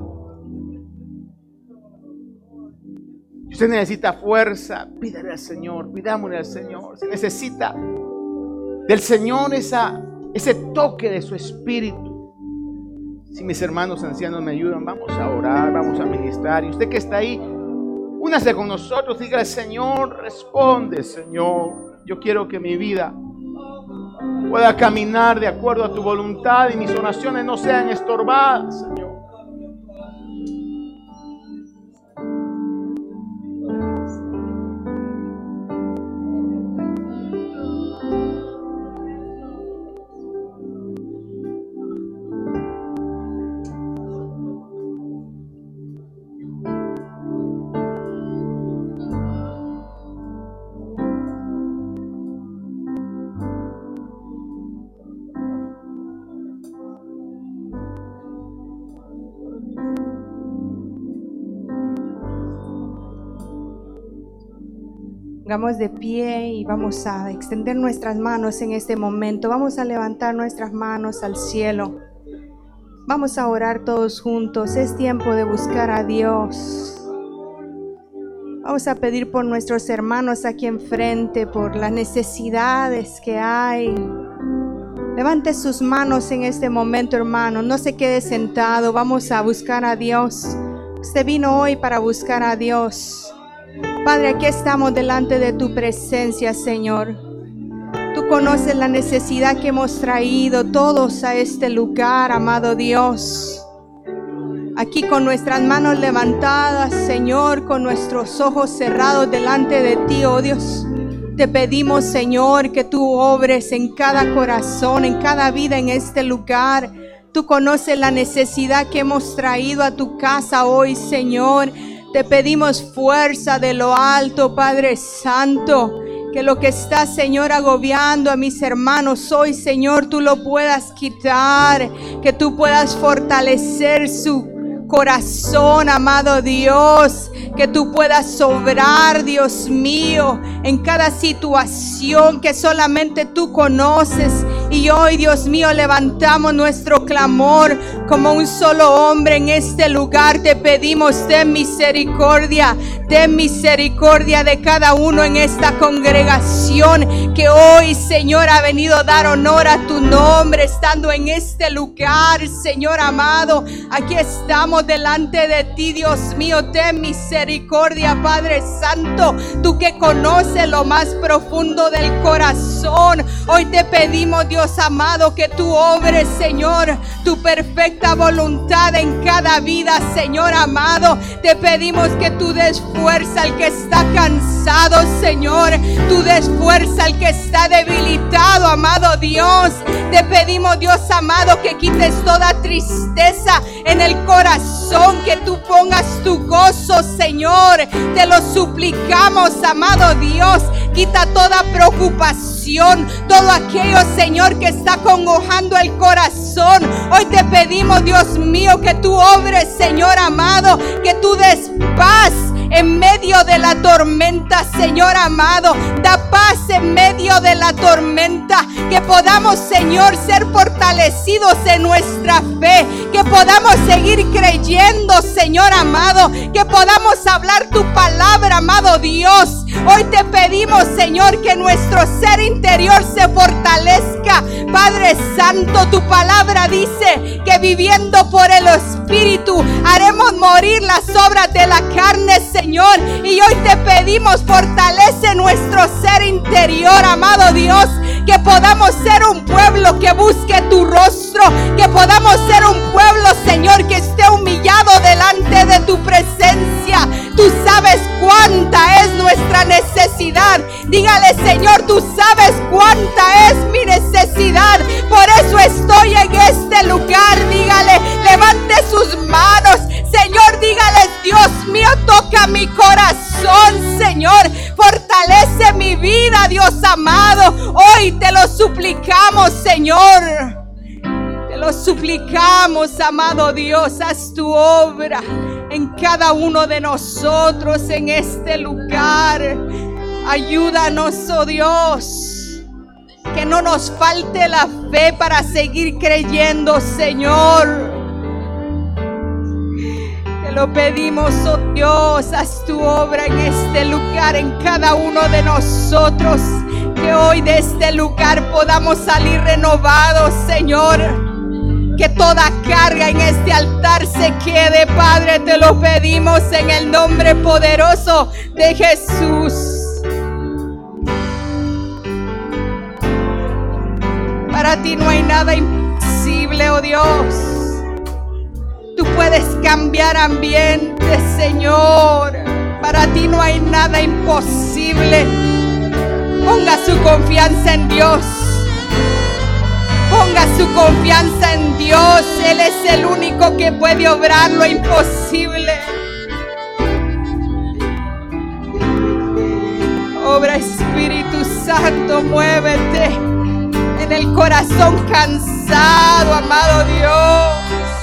[SPEAKER 2] Si usted necesita fuerza, pídale al Señor, pidámosle al Señor. Si necesita del Señor ese toque de su espíritu. Si mis hermanos ancianos me ayudan, vamos a orar, vamos a ministrar. Y usted que está ahí, únase con nosotros, dígale: Señor, responde, Señor. Yo quiero que mi vida pueda caminar de acuerdo a tu voluntad y mis oraciones no sean estorbadas, Señor.
[SPEAKER 3] Pongamos de pie y vamos a extender nuestras manos en este momento. Vamos a levantar nuestras manos al cielo. Vamos a orar todos juntos. Es tiempo de buscar a Dios. Vamos a pedir por nuestros hermanos aquí enfrente, por las necesidades que hay. Levante sus manos en este momento, hermano. No se quede sentado. Vamos a buscar a Dios. Usted vino hoy para buscar a Dios. Padre, aquí estamos delante de tu presencia, Señor. Tú conoces la necesidad que hemos traído todos a este lugar, amado Dios. Aquí con nuestras manos levantadas, Señor, con nuestros ojos cerrados delante de ti, oh Dios. Te pedimos, Señor, que tú obres en cada corazón, en cada vida en este lugar. Tú conoces la necesidad que hemos traído a tu casa hoy, Señor. Te pedimos fuerza de lo alto, Padre Santo, que lo que está, Señor, agobiando a mis hermanos hoy, Señor, tú lo puedas quitar, que tú puedas fortalecer su corazón, amado Dios, que tú puedas obrar, Dios mío, en cada situación que solamente tú conoces. Y hoy, Dios mío, levantamos nuestro clamor como un solo hombre en este lugar. Te pedimos, ten misericordia de cada uno en esta congregación que hoy, Señor, ha venido a dar honor a tu nombre, estando en este lugar, Señor amado. Aquí estamos delante de ti, Dios mío, ten misericordia, Padre Santo, tú que conoces lo más profundo del corazón. Hoy te pedimos, Dios amado, que tú obres, Señor, tu perfecta voluntad en cada vida, Señor amado. Te pedimos que tú des fuerza al que está cansado, Señor. Tú des fuerza al que está debilitado, amado Dios. Te pedimos, Dios amado, que quites toda tristeza en el corazón, que tú pongas tu gozo, Señor. Te lo suplicamos, amado Dios. Quita toda preocupación, todo aquello, Señor, que está congojando el corazón. Hoy te pedimos, Dios mío, que tú obres, Señor amado, que tú des paz en medio de la tormenta, Señor amado. Da paz en medio de la tormenta. Que podamos, Señor, ser fortalecidos en nuestra fe. Que podamos seguir creyendo, Señor amado. Que podamos hablar tu palabra, amado Dios. Hoy te pedimos, Señor, que nuestro ser interior se fortalezca. Padre Santo, tu palabra dice que viviendo por el Espíritu haremos morir las obras de la carne, Señor. Y hoy te pedimos, fortalece nuestro ser interior, amado Dios. Que podamos ser un pueblo que busque tu rostro. Que podamos ser un pueblo, Señor, que esté humillado delante de tu presencia. Tú sabes cuánta es nuestra necesidad. Dígale, Señor, tú sabes cuánta es mi necesidad. Por eso estoy en este lugar. Dígale, levante sus manos. Señor, dígale, Dios mío, toca mi corazón, Señor. Fortalece mi vida, Dios amado. Hoy te lo suplicamos, Señor. Te lo suplicamos, amado Dios. Haz tu obra en cada uno de nosotros en este lugar. Ayúdanos, oh Dios, que no nos falte la fe para seguir creyendo, Señor. Te lo pedimos, oh Dios, haz tu obra en este lugar, en cada uno de nosotros. Que hoy de este lugar podamos salir renovados, Señor. Que toda carga en este altar se quede, Padre. Te lo pedimos en el nombre poderoso de Jesús. Para ti no hay nada imposible, oh Dios. Tú puedes cambiar ambientes, Señor. Para ti no hay nada imposible. Ponga su confianza en Dios. Ponga su confianza en Dios. Él es el único que puede obrar lo imposible. Obra, Espíritu Santo, muévete en el corazón cansado, amado Dios.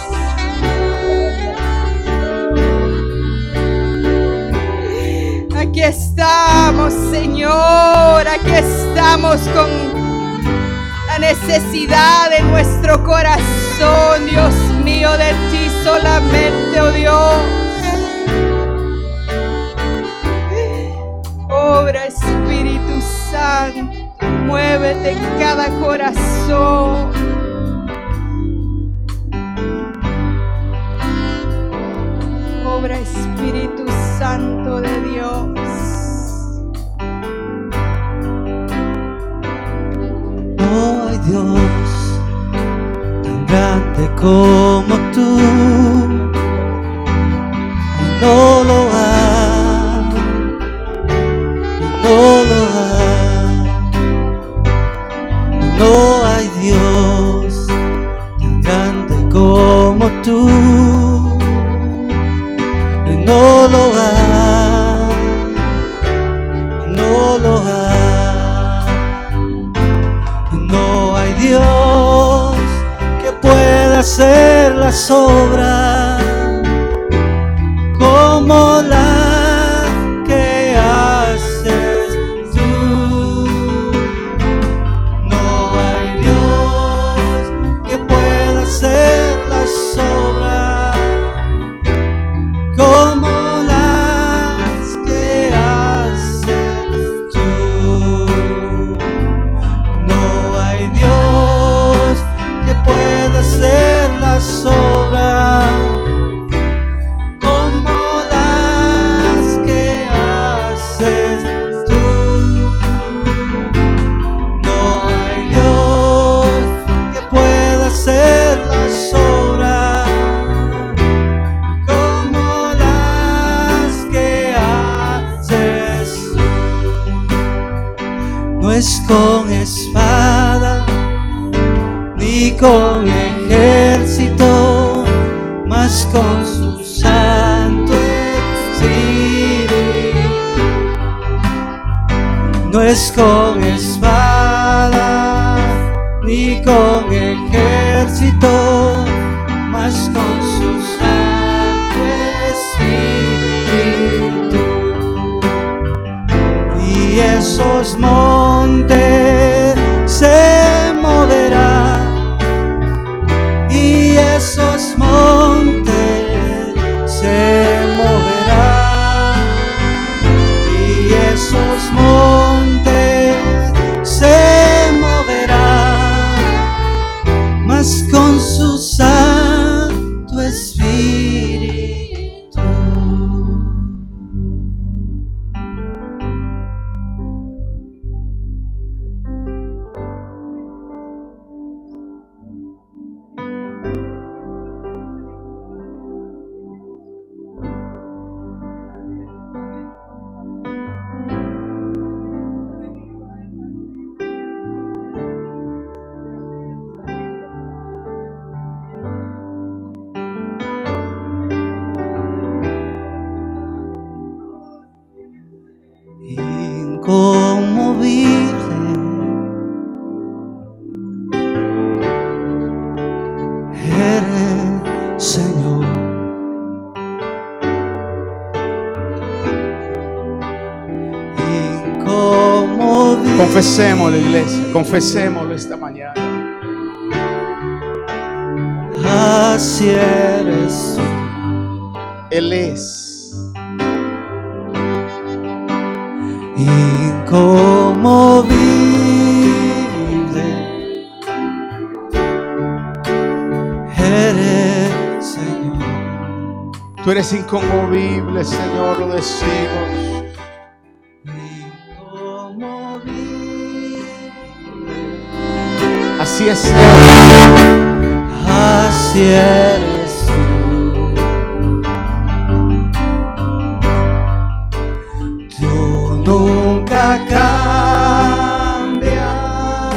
[SPEAKER 3] Aquí estamos, Señor. Aquí estamos con la necesidad de nuestro corazón, Dios mío, de ti solamente, oh Dios. Obra, Espíritu Santo, muévete en cada corazón. Obra, Espíritu Santo de Dios.
[SPEAKER 1] No hay Dios tan grande como tú, y no lo hay, y no lo hay. No hay Dios tan grande como tú, y no lo hay, y no lo hay. No hay Dios que pueda hacer las obras como la que haces tú. No hay Dios que pueda hacer las obras como las que haces tú. No hay Dios que pueda hacer las obras como las que haces tú. No hay Dios que pueda hacer las obras como las que haces tú. No es con espada ni con ejército, mas con su Santo Espíritu. No es con espada ni con ejército, mas con su Santo Espíritu. esos montes se moverán, y esos montes se moverán, y esos montes se moverán, mas con su Santo Espíritu. Inconmovible, eres, Señor. Inconmovible.
[SPEAKER 2] Confesémoslo, iglesia, confesémoslo esta mañana.
[SPEAKER 1] Así eres tú.
[SPEAKER 2] Él es.
[SPEAKER 1] Inconmovible, eres, Señor.
[SPEAKER 2] Tú eres inconmovible, Señor, lo decimos.
[SPEAKER 1] Inconmovible,
[SPEAKER 2] Así es.
[SPEAKER 1] así eres tú. Tú nunca cambias,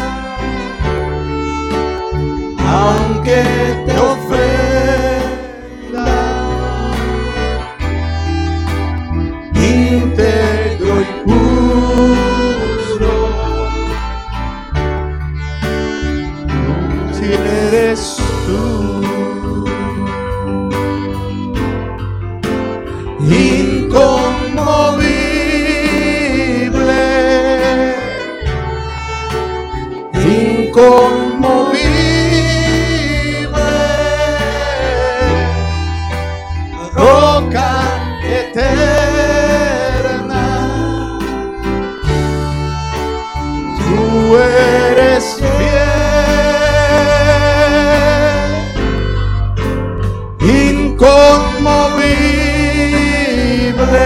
[SPEAKER 1] aunque te ofenda, íntegro y puro,
[SPEAKER 2] Si eres tú.
[SPEAKER 1] inconmovible, inconmovible, roca eterna, tú eres fiel, inconmovible,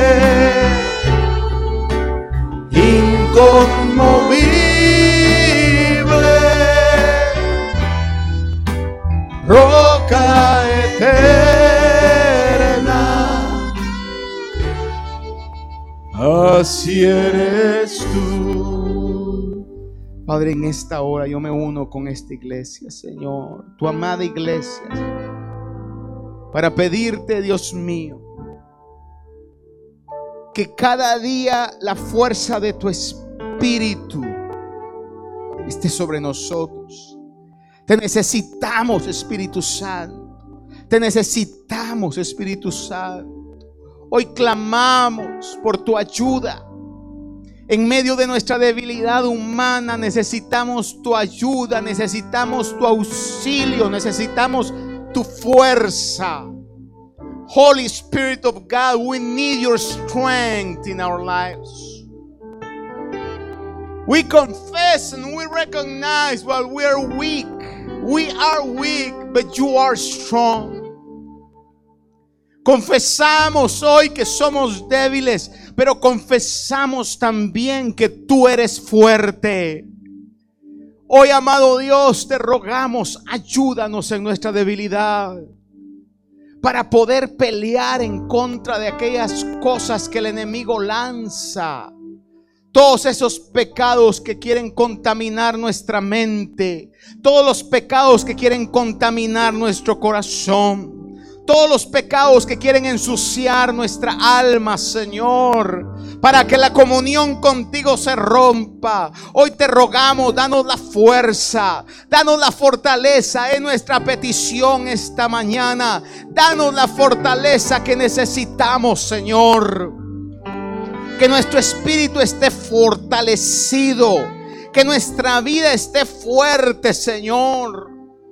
[SPEAKER 1] inconmovible, roca eterna, así eres tú.
[SPEAKER 2] Padre, en esta hora yo me uno con esta iglesia, Señor, tu amada iglesia, para pedirte, Dios mío, que cada día la fuerza de tu Espíritu esté sobre nosotros. Te necesitamos, Espíritu Santo. Te necesitamos, Espíritu Santo. Hoy clamamos por tu ayuda. En medio de nuestra debilidad humana necesitamos tu ayuda, necesitamos tu auxilio, necesitamos tu fuerza. Holy Spirit of God, we need your strength in our lives. We confess and we recognize while we are weak. We are weak, but you are strong. Confesamos hoy que somos débiles, pero confesamos también que tú eres fuerte. Hoy, amado Dios, te rogamos, ayúdanos en nuestra debilidad para poder pelear en contra de aquellas cosas que el enemigo lanza. Todos esos pecados que quieren contaminar nuestra mente, todos los pecados que quieren contaminar nuestro corazón, todos los pecados que quieren ensuciar nuestra alma, Señor, para que la comunión contigo se rompa. Hoy te rogamos, danos la fuerza, danos la fortaleza en nuestra petición esta mañana. Danos la fortaleza que necesitamos, Señor. Que nuestro espíritu esté fortalecido. Que nuestra vida esté fuerte, Señor.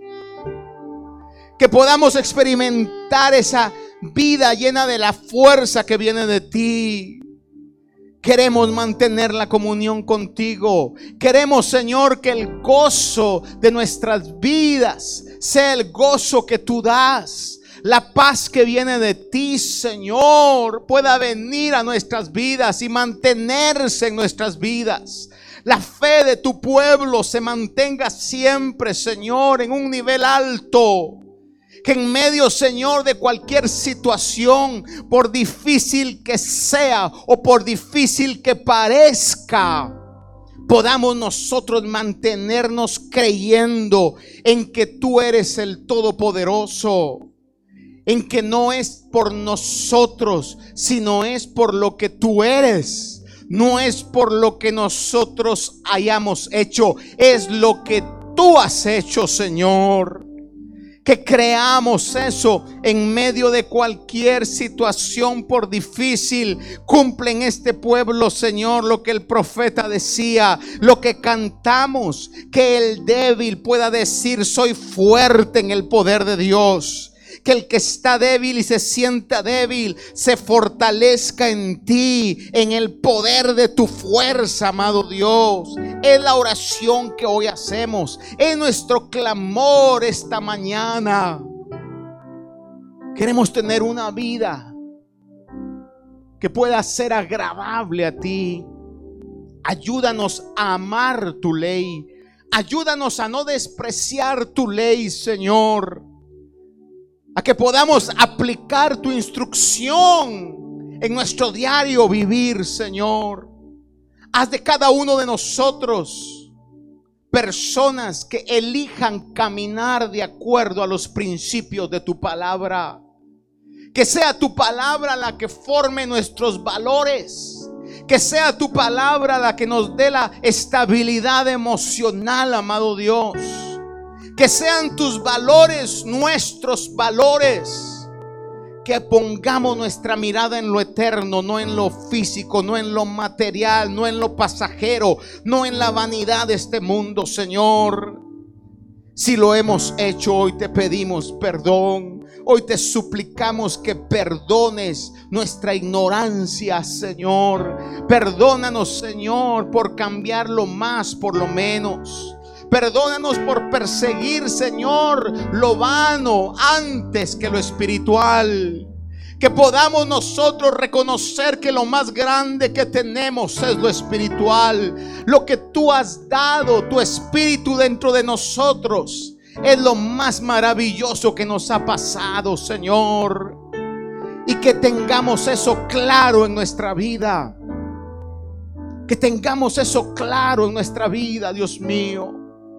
[SPEAKER 2] Que podamos experimentar esa vida llena de la fuerza que viene de ti. Queremos mantener la comunión contigo. Queremos, Señor, que el gozo de nuestras vidas sea el gozo que tú das. La paz que viene de ti, Señor, pueda venir a nuestras vidas y mantenerse en nuestras vidas. La fe de tu pueblo se mantenga siempre, Señor, en un nivel alto. Que en medio, Señor, de cualquier situación, por difícil que sea o por difícil que parezca, podamos nosotros mantenernos creyendo en que tú eres el Todopoderoso. En que no es por nosotros, sino es por lo que tú eres. No es por lo que nosotros hayamos hecho, es lo que tú has hecho, Señor. Que creamos eso en medio de cualquier situación, por difícil. Cumple en este pueblo, Señor, lo que el profeta decía, lo que cantamos, que el débil pueda decir: soy fuerte en el poder de Dios. Que el que está débil y se sienta débil se fortalezca en ti, en el poder de tu fuerza, amado Dios. Es la oración que hoy hacemos, es nuestro clamor esta mañana. Queremos tener una vida que pueda ser agradable a ti. Ayúdanos a amar tu ley. Ayúdanos a no despreciar tu ley, Señor. A que podamos aplicar tu instrucción en nuestro diario vivir, Señor. Haz de cada uno de nosotros personas que elijan caminar de acuerdo a los principios de tu palabra. Que sea tu palabra la que forme nuestros valores. Que sea tu palabra la que nos dé la estabilidad emocional, amado Dios. Que sean tus valores nuestros valores. Que pongamos nuestra mirada en lo eterno, no en lo físico, no en lo material, no en lo pasajero, no en la vanidad de este mundo, Señor. Si lo hemos hecho, hoy te pedimos perdón. Hoy te suplicamos que perdones nuestra ignorancia, Señor. Perdónanos, Señor, por cambiar lo más por lo menos. Perdónanos por perseguir, Señor, lo vano antes que lo espiritual. Que podamos nosotros reconocer que lo más grande que tenemos es lo espiritual. Lo que tú has dado, tu espíritu dentro de nosotros, es lo más maravilloso que nos ha pasado, Señor. Y que tengamos eso claro en nuestra vida. Que tengamos eso claro en nuestra vida, Dios mío.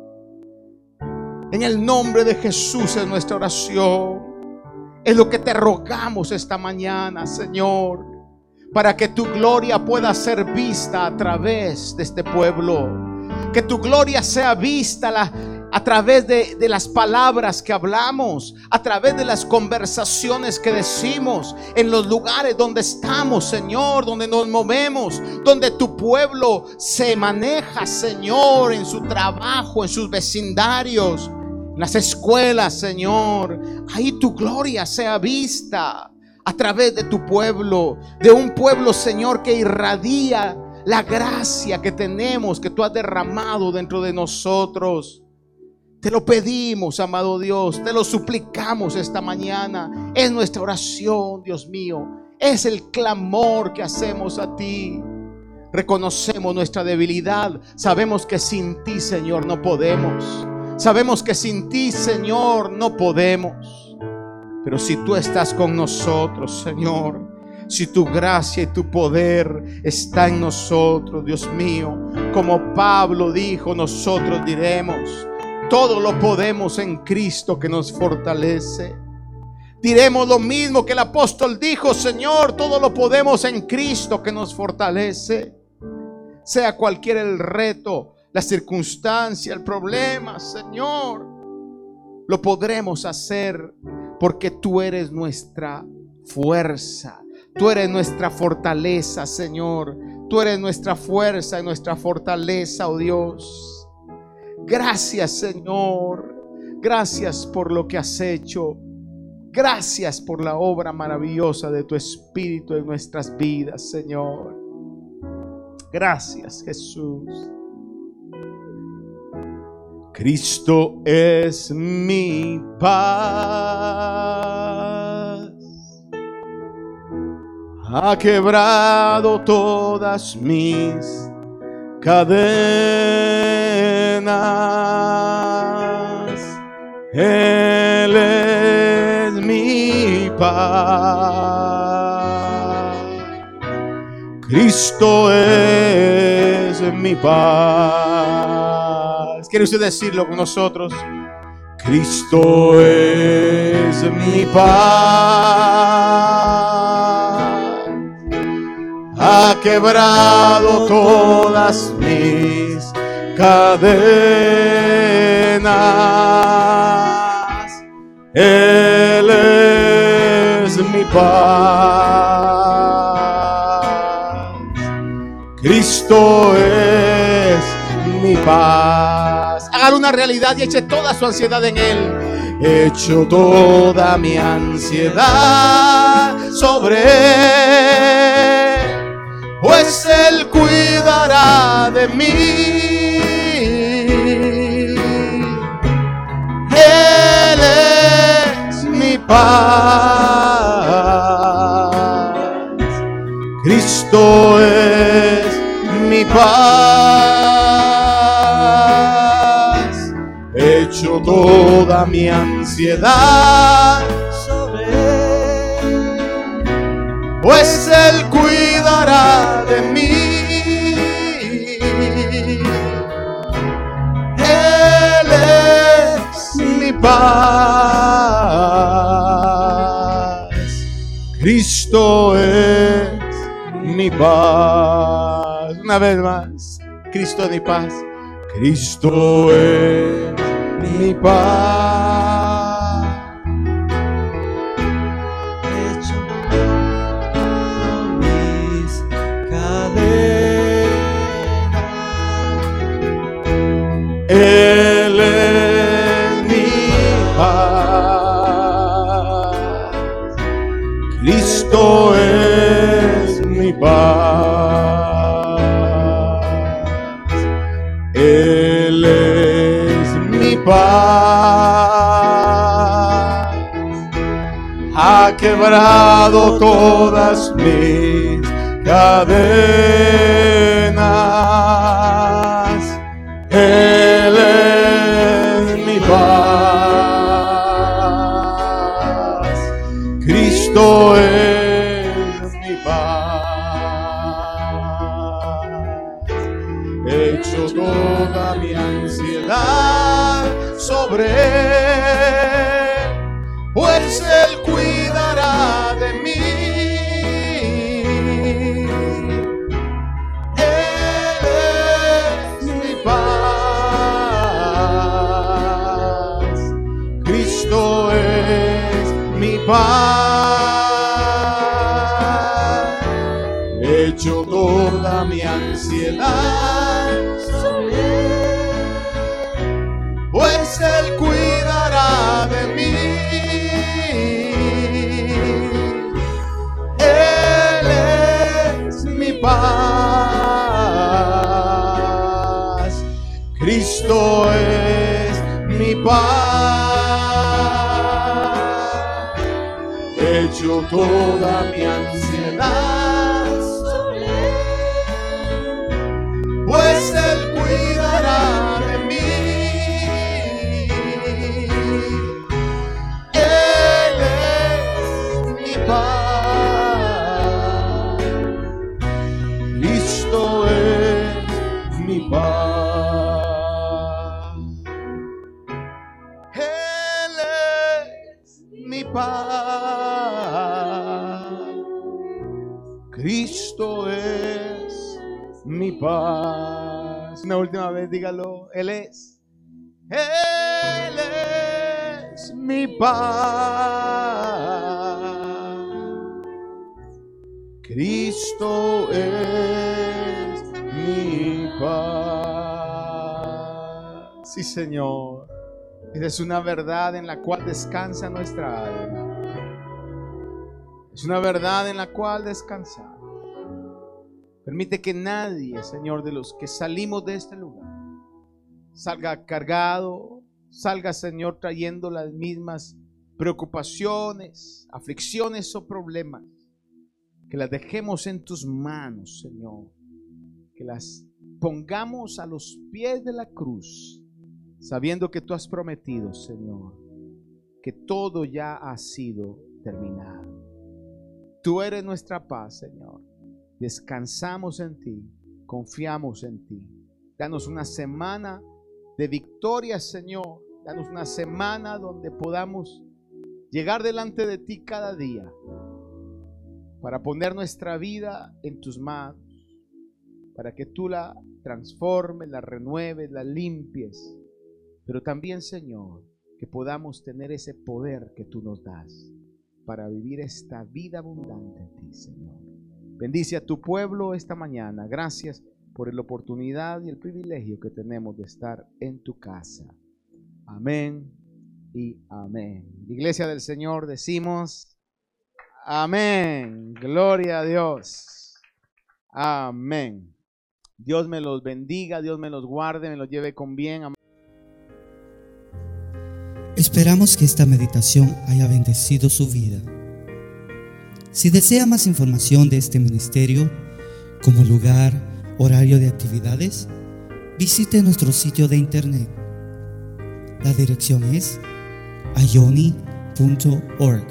[SPEAKER 2] En el nombre de Jesús es nuestra oración. Es lo que te rogamos esta mañana, Señor, para que tu gloria pueda ser vista a través de este pueblo. Que tu gloria sea vista a través de las palabras que hablamos, a través de las conversaciones que decimos, en los lugares donde estamos, Señor, donde nos movemos, donde tu pueblo se maneja, Señor, en su trabajo, en sus vecindarios, en las escuelas, Señor. Ahí tu gloria sea vista a través de tu pueblo, de un pueblo, Señor, que irradia la gracia que tenemos, que tú has derramado dentro de nosotros. Te lo pedimos, amado Dios, te lo suplicamos esta mañana. Es nuestra oración, Dios mío. Es el clamor que hacemos a ti. Reconocemos nuestra debilidad. Sabemos que sin ti, Señor, no podemos. Sabemos que sin ti, Señor, no podemos. Pero si tú estás con nosotros, Señor, si tu gracia y tu poder está en nosotros, Dios mío, como Pablo dijo, nosotros diremos: todo lo podemos en Cristo que nos fortalece. Diremos lo mismo que el apóstol dijo: Señor, todo lo podemos en Cristo que nos fortalece. Sea cualquiera el reto, la circunstancia, el problema, Señor, lo podremos hacer porque tú eres nuestra fuerza. Tú eres nuestra fortaleza, Señor. Tú eres nuestra fuerza y nuestra fortaleza, oh Dios. Gracias, Señor. Gracias por lo que has hecho. Gracias por la obra maravillosa de tu Espíritu en nuestras vidas, Señor. Gracias, Jesús. Cristo es mi paz. Ha quebrado todas mis cadenas. Él es mi paz. Cristo es mi paz. ¿Quiere usted decirlo con nosotros? Cristo es mi paz. Ha quebrado todas mis cadenas. Él es mi paz. Cristo es mi paz. Hágalo una realidad y eche toda su ansiedad en Él. Echo toda mi ansiedad sobre Él, pues Él cuidará de mí. Él es mi paz. Cristo es mi paz. Echo toda mi ansiedad sobre Él, pues Él cuidará de mí. Él es mi paz. Cristo es mi paz. Una vez más, Cristo es mi paz. Cristo es mi paz.
[SPEAKER 1] Hecho mis cadenas.
[SPEAKER 2] Él es mi paz. Cristo es mi paz. Él es mi paz. Ha quebrado todas mis cadenas. Él es mi paz. Cristo es mi paz. Echo toda mi ansiedad sobre Él, pues Él cuidará de mí. Él es mi paz. Cristo es mi paz. Echo toda mi ansiedad sobre Él, pues Él cuidará de mí. Él es mi paz. Cristo es mi paz. Echo toda mi ansiedad sobre Él, pues Él cuidará de mí. Él es mi paz. Cristo es mi paz. Él es mi paz. Cristo es mi paz. Una última vez, dígalo. Él es mi paz. Cristo es mi paz. Sí, Señor. Esa es una verdad en la cual descansa nuestra alma. Es una verdad en la cual descansar. Permite que nadie, Señor, de los que salimos de este lugar, salga cargado, salga, Señor, trayendo las mismas preocupaciones, aflicciones o problemas. Que las dejemos en tus manos, Señor. Que las pongamos a los pies de la cruz, sabiendo que tú has prometido, Señor, que todo ya ha sido terminado. Tú eres nuestra paz, Señor. Descansamos en ti, confiamos en ti. Danos una semana de victoria, Señor. Danos una semana donde podamos llegar delante de ti cada día para poner nuestra vida en tus manos, para que tú la transformes, la renueves, la limpies. Pero también, Señor, que podamos tener ese poder que tú nos das para vivir esta vida abundante en ti, Señor. Bendice a tu pueblo esta mañana. Gracias por la oportunidad y el privilegio que tenemos de estar en tu casa. Amén y amén. Iglesia del Señor, decimos amén. Gloria a Dios. Amén. Dios me los bendiga, Dios me los guarde, me los lleve con bien.
[SPEAKER 1] Esperamos que esta meditación haya bendecido su vida. Si desea más información de este ministerio, como lugar, horario de actividades, visite nuestro sitio de internet. La dirección es ayoni.org.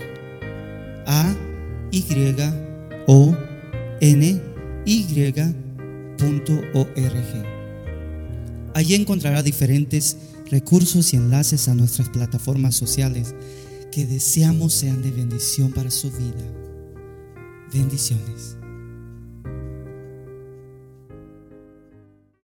[SPEAKER 1] ayony.org. Allí encontrará diferentes recursos y enlaces a nuestras plataformas sociales que deseamos sean de bendición para su vida. Bendiciones.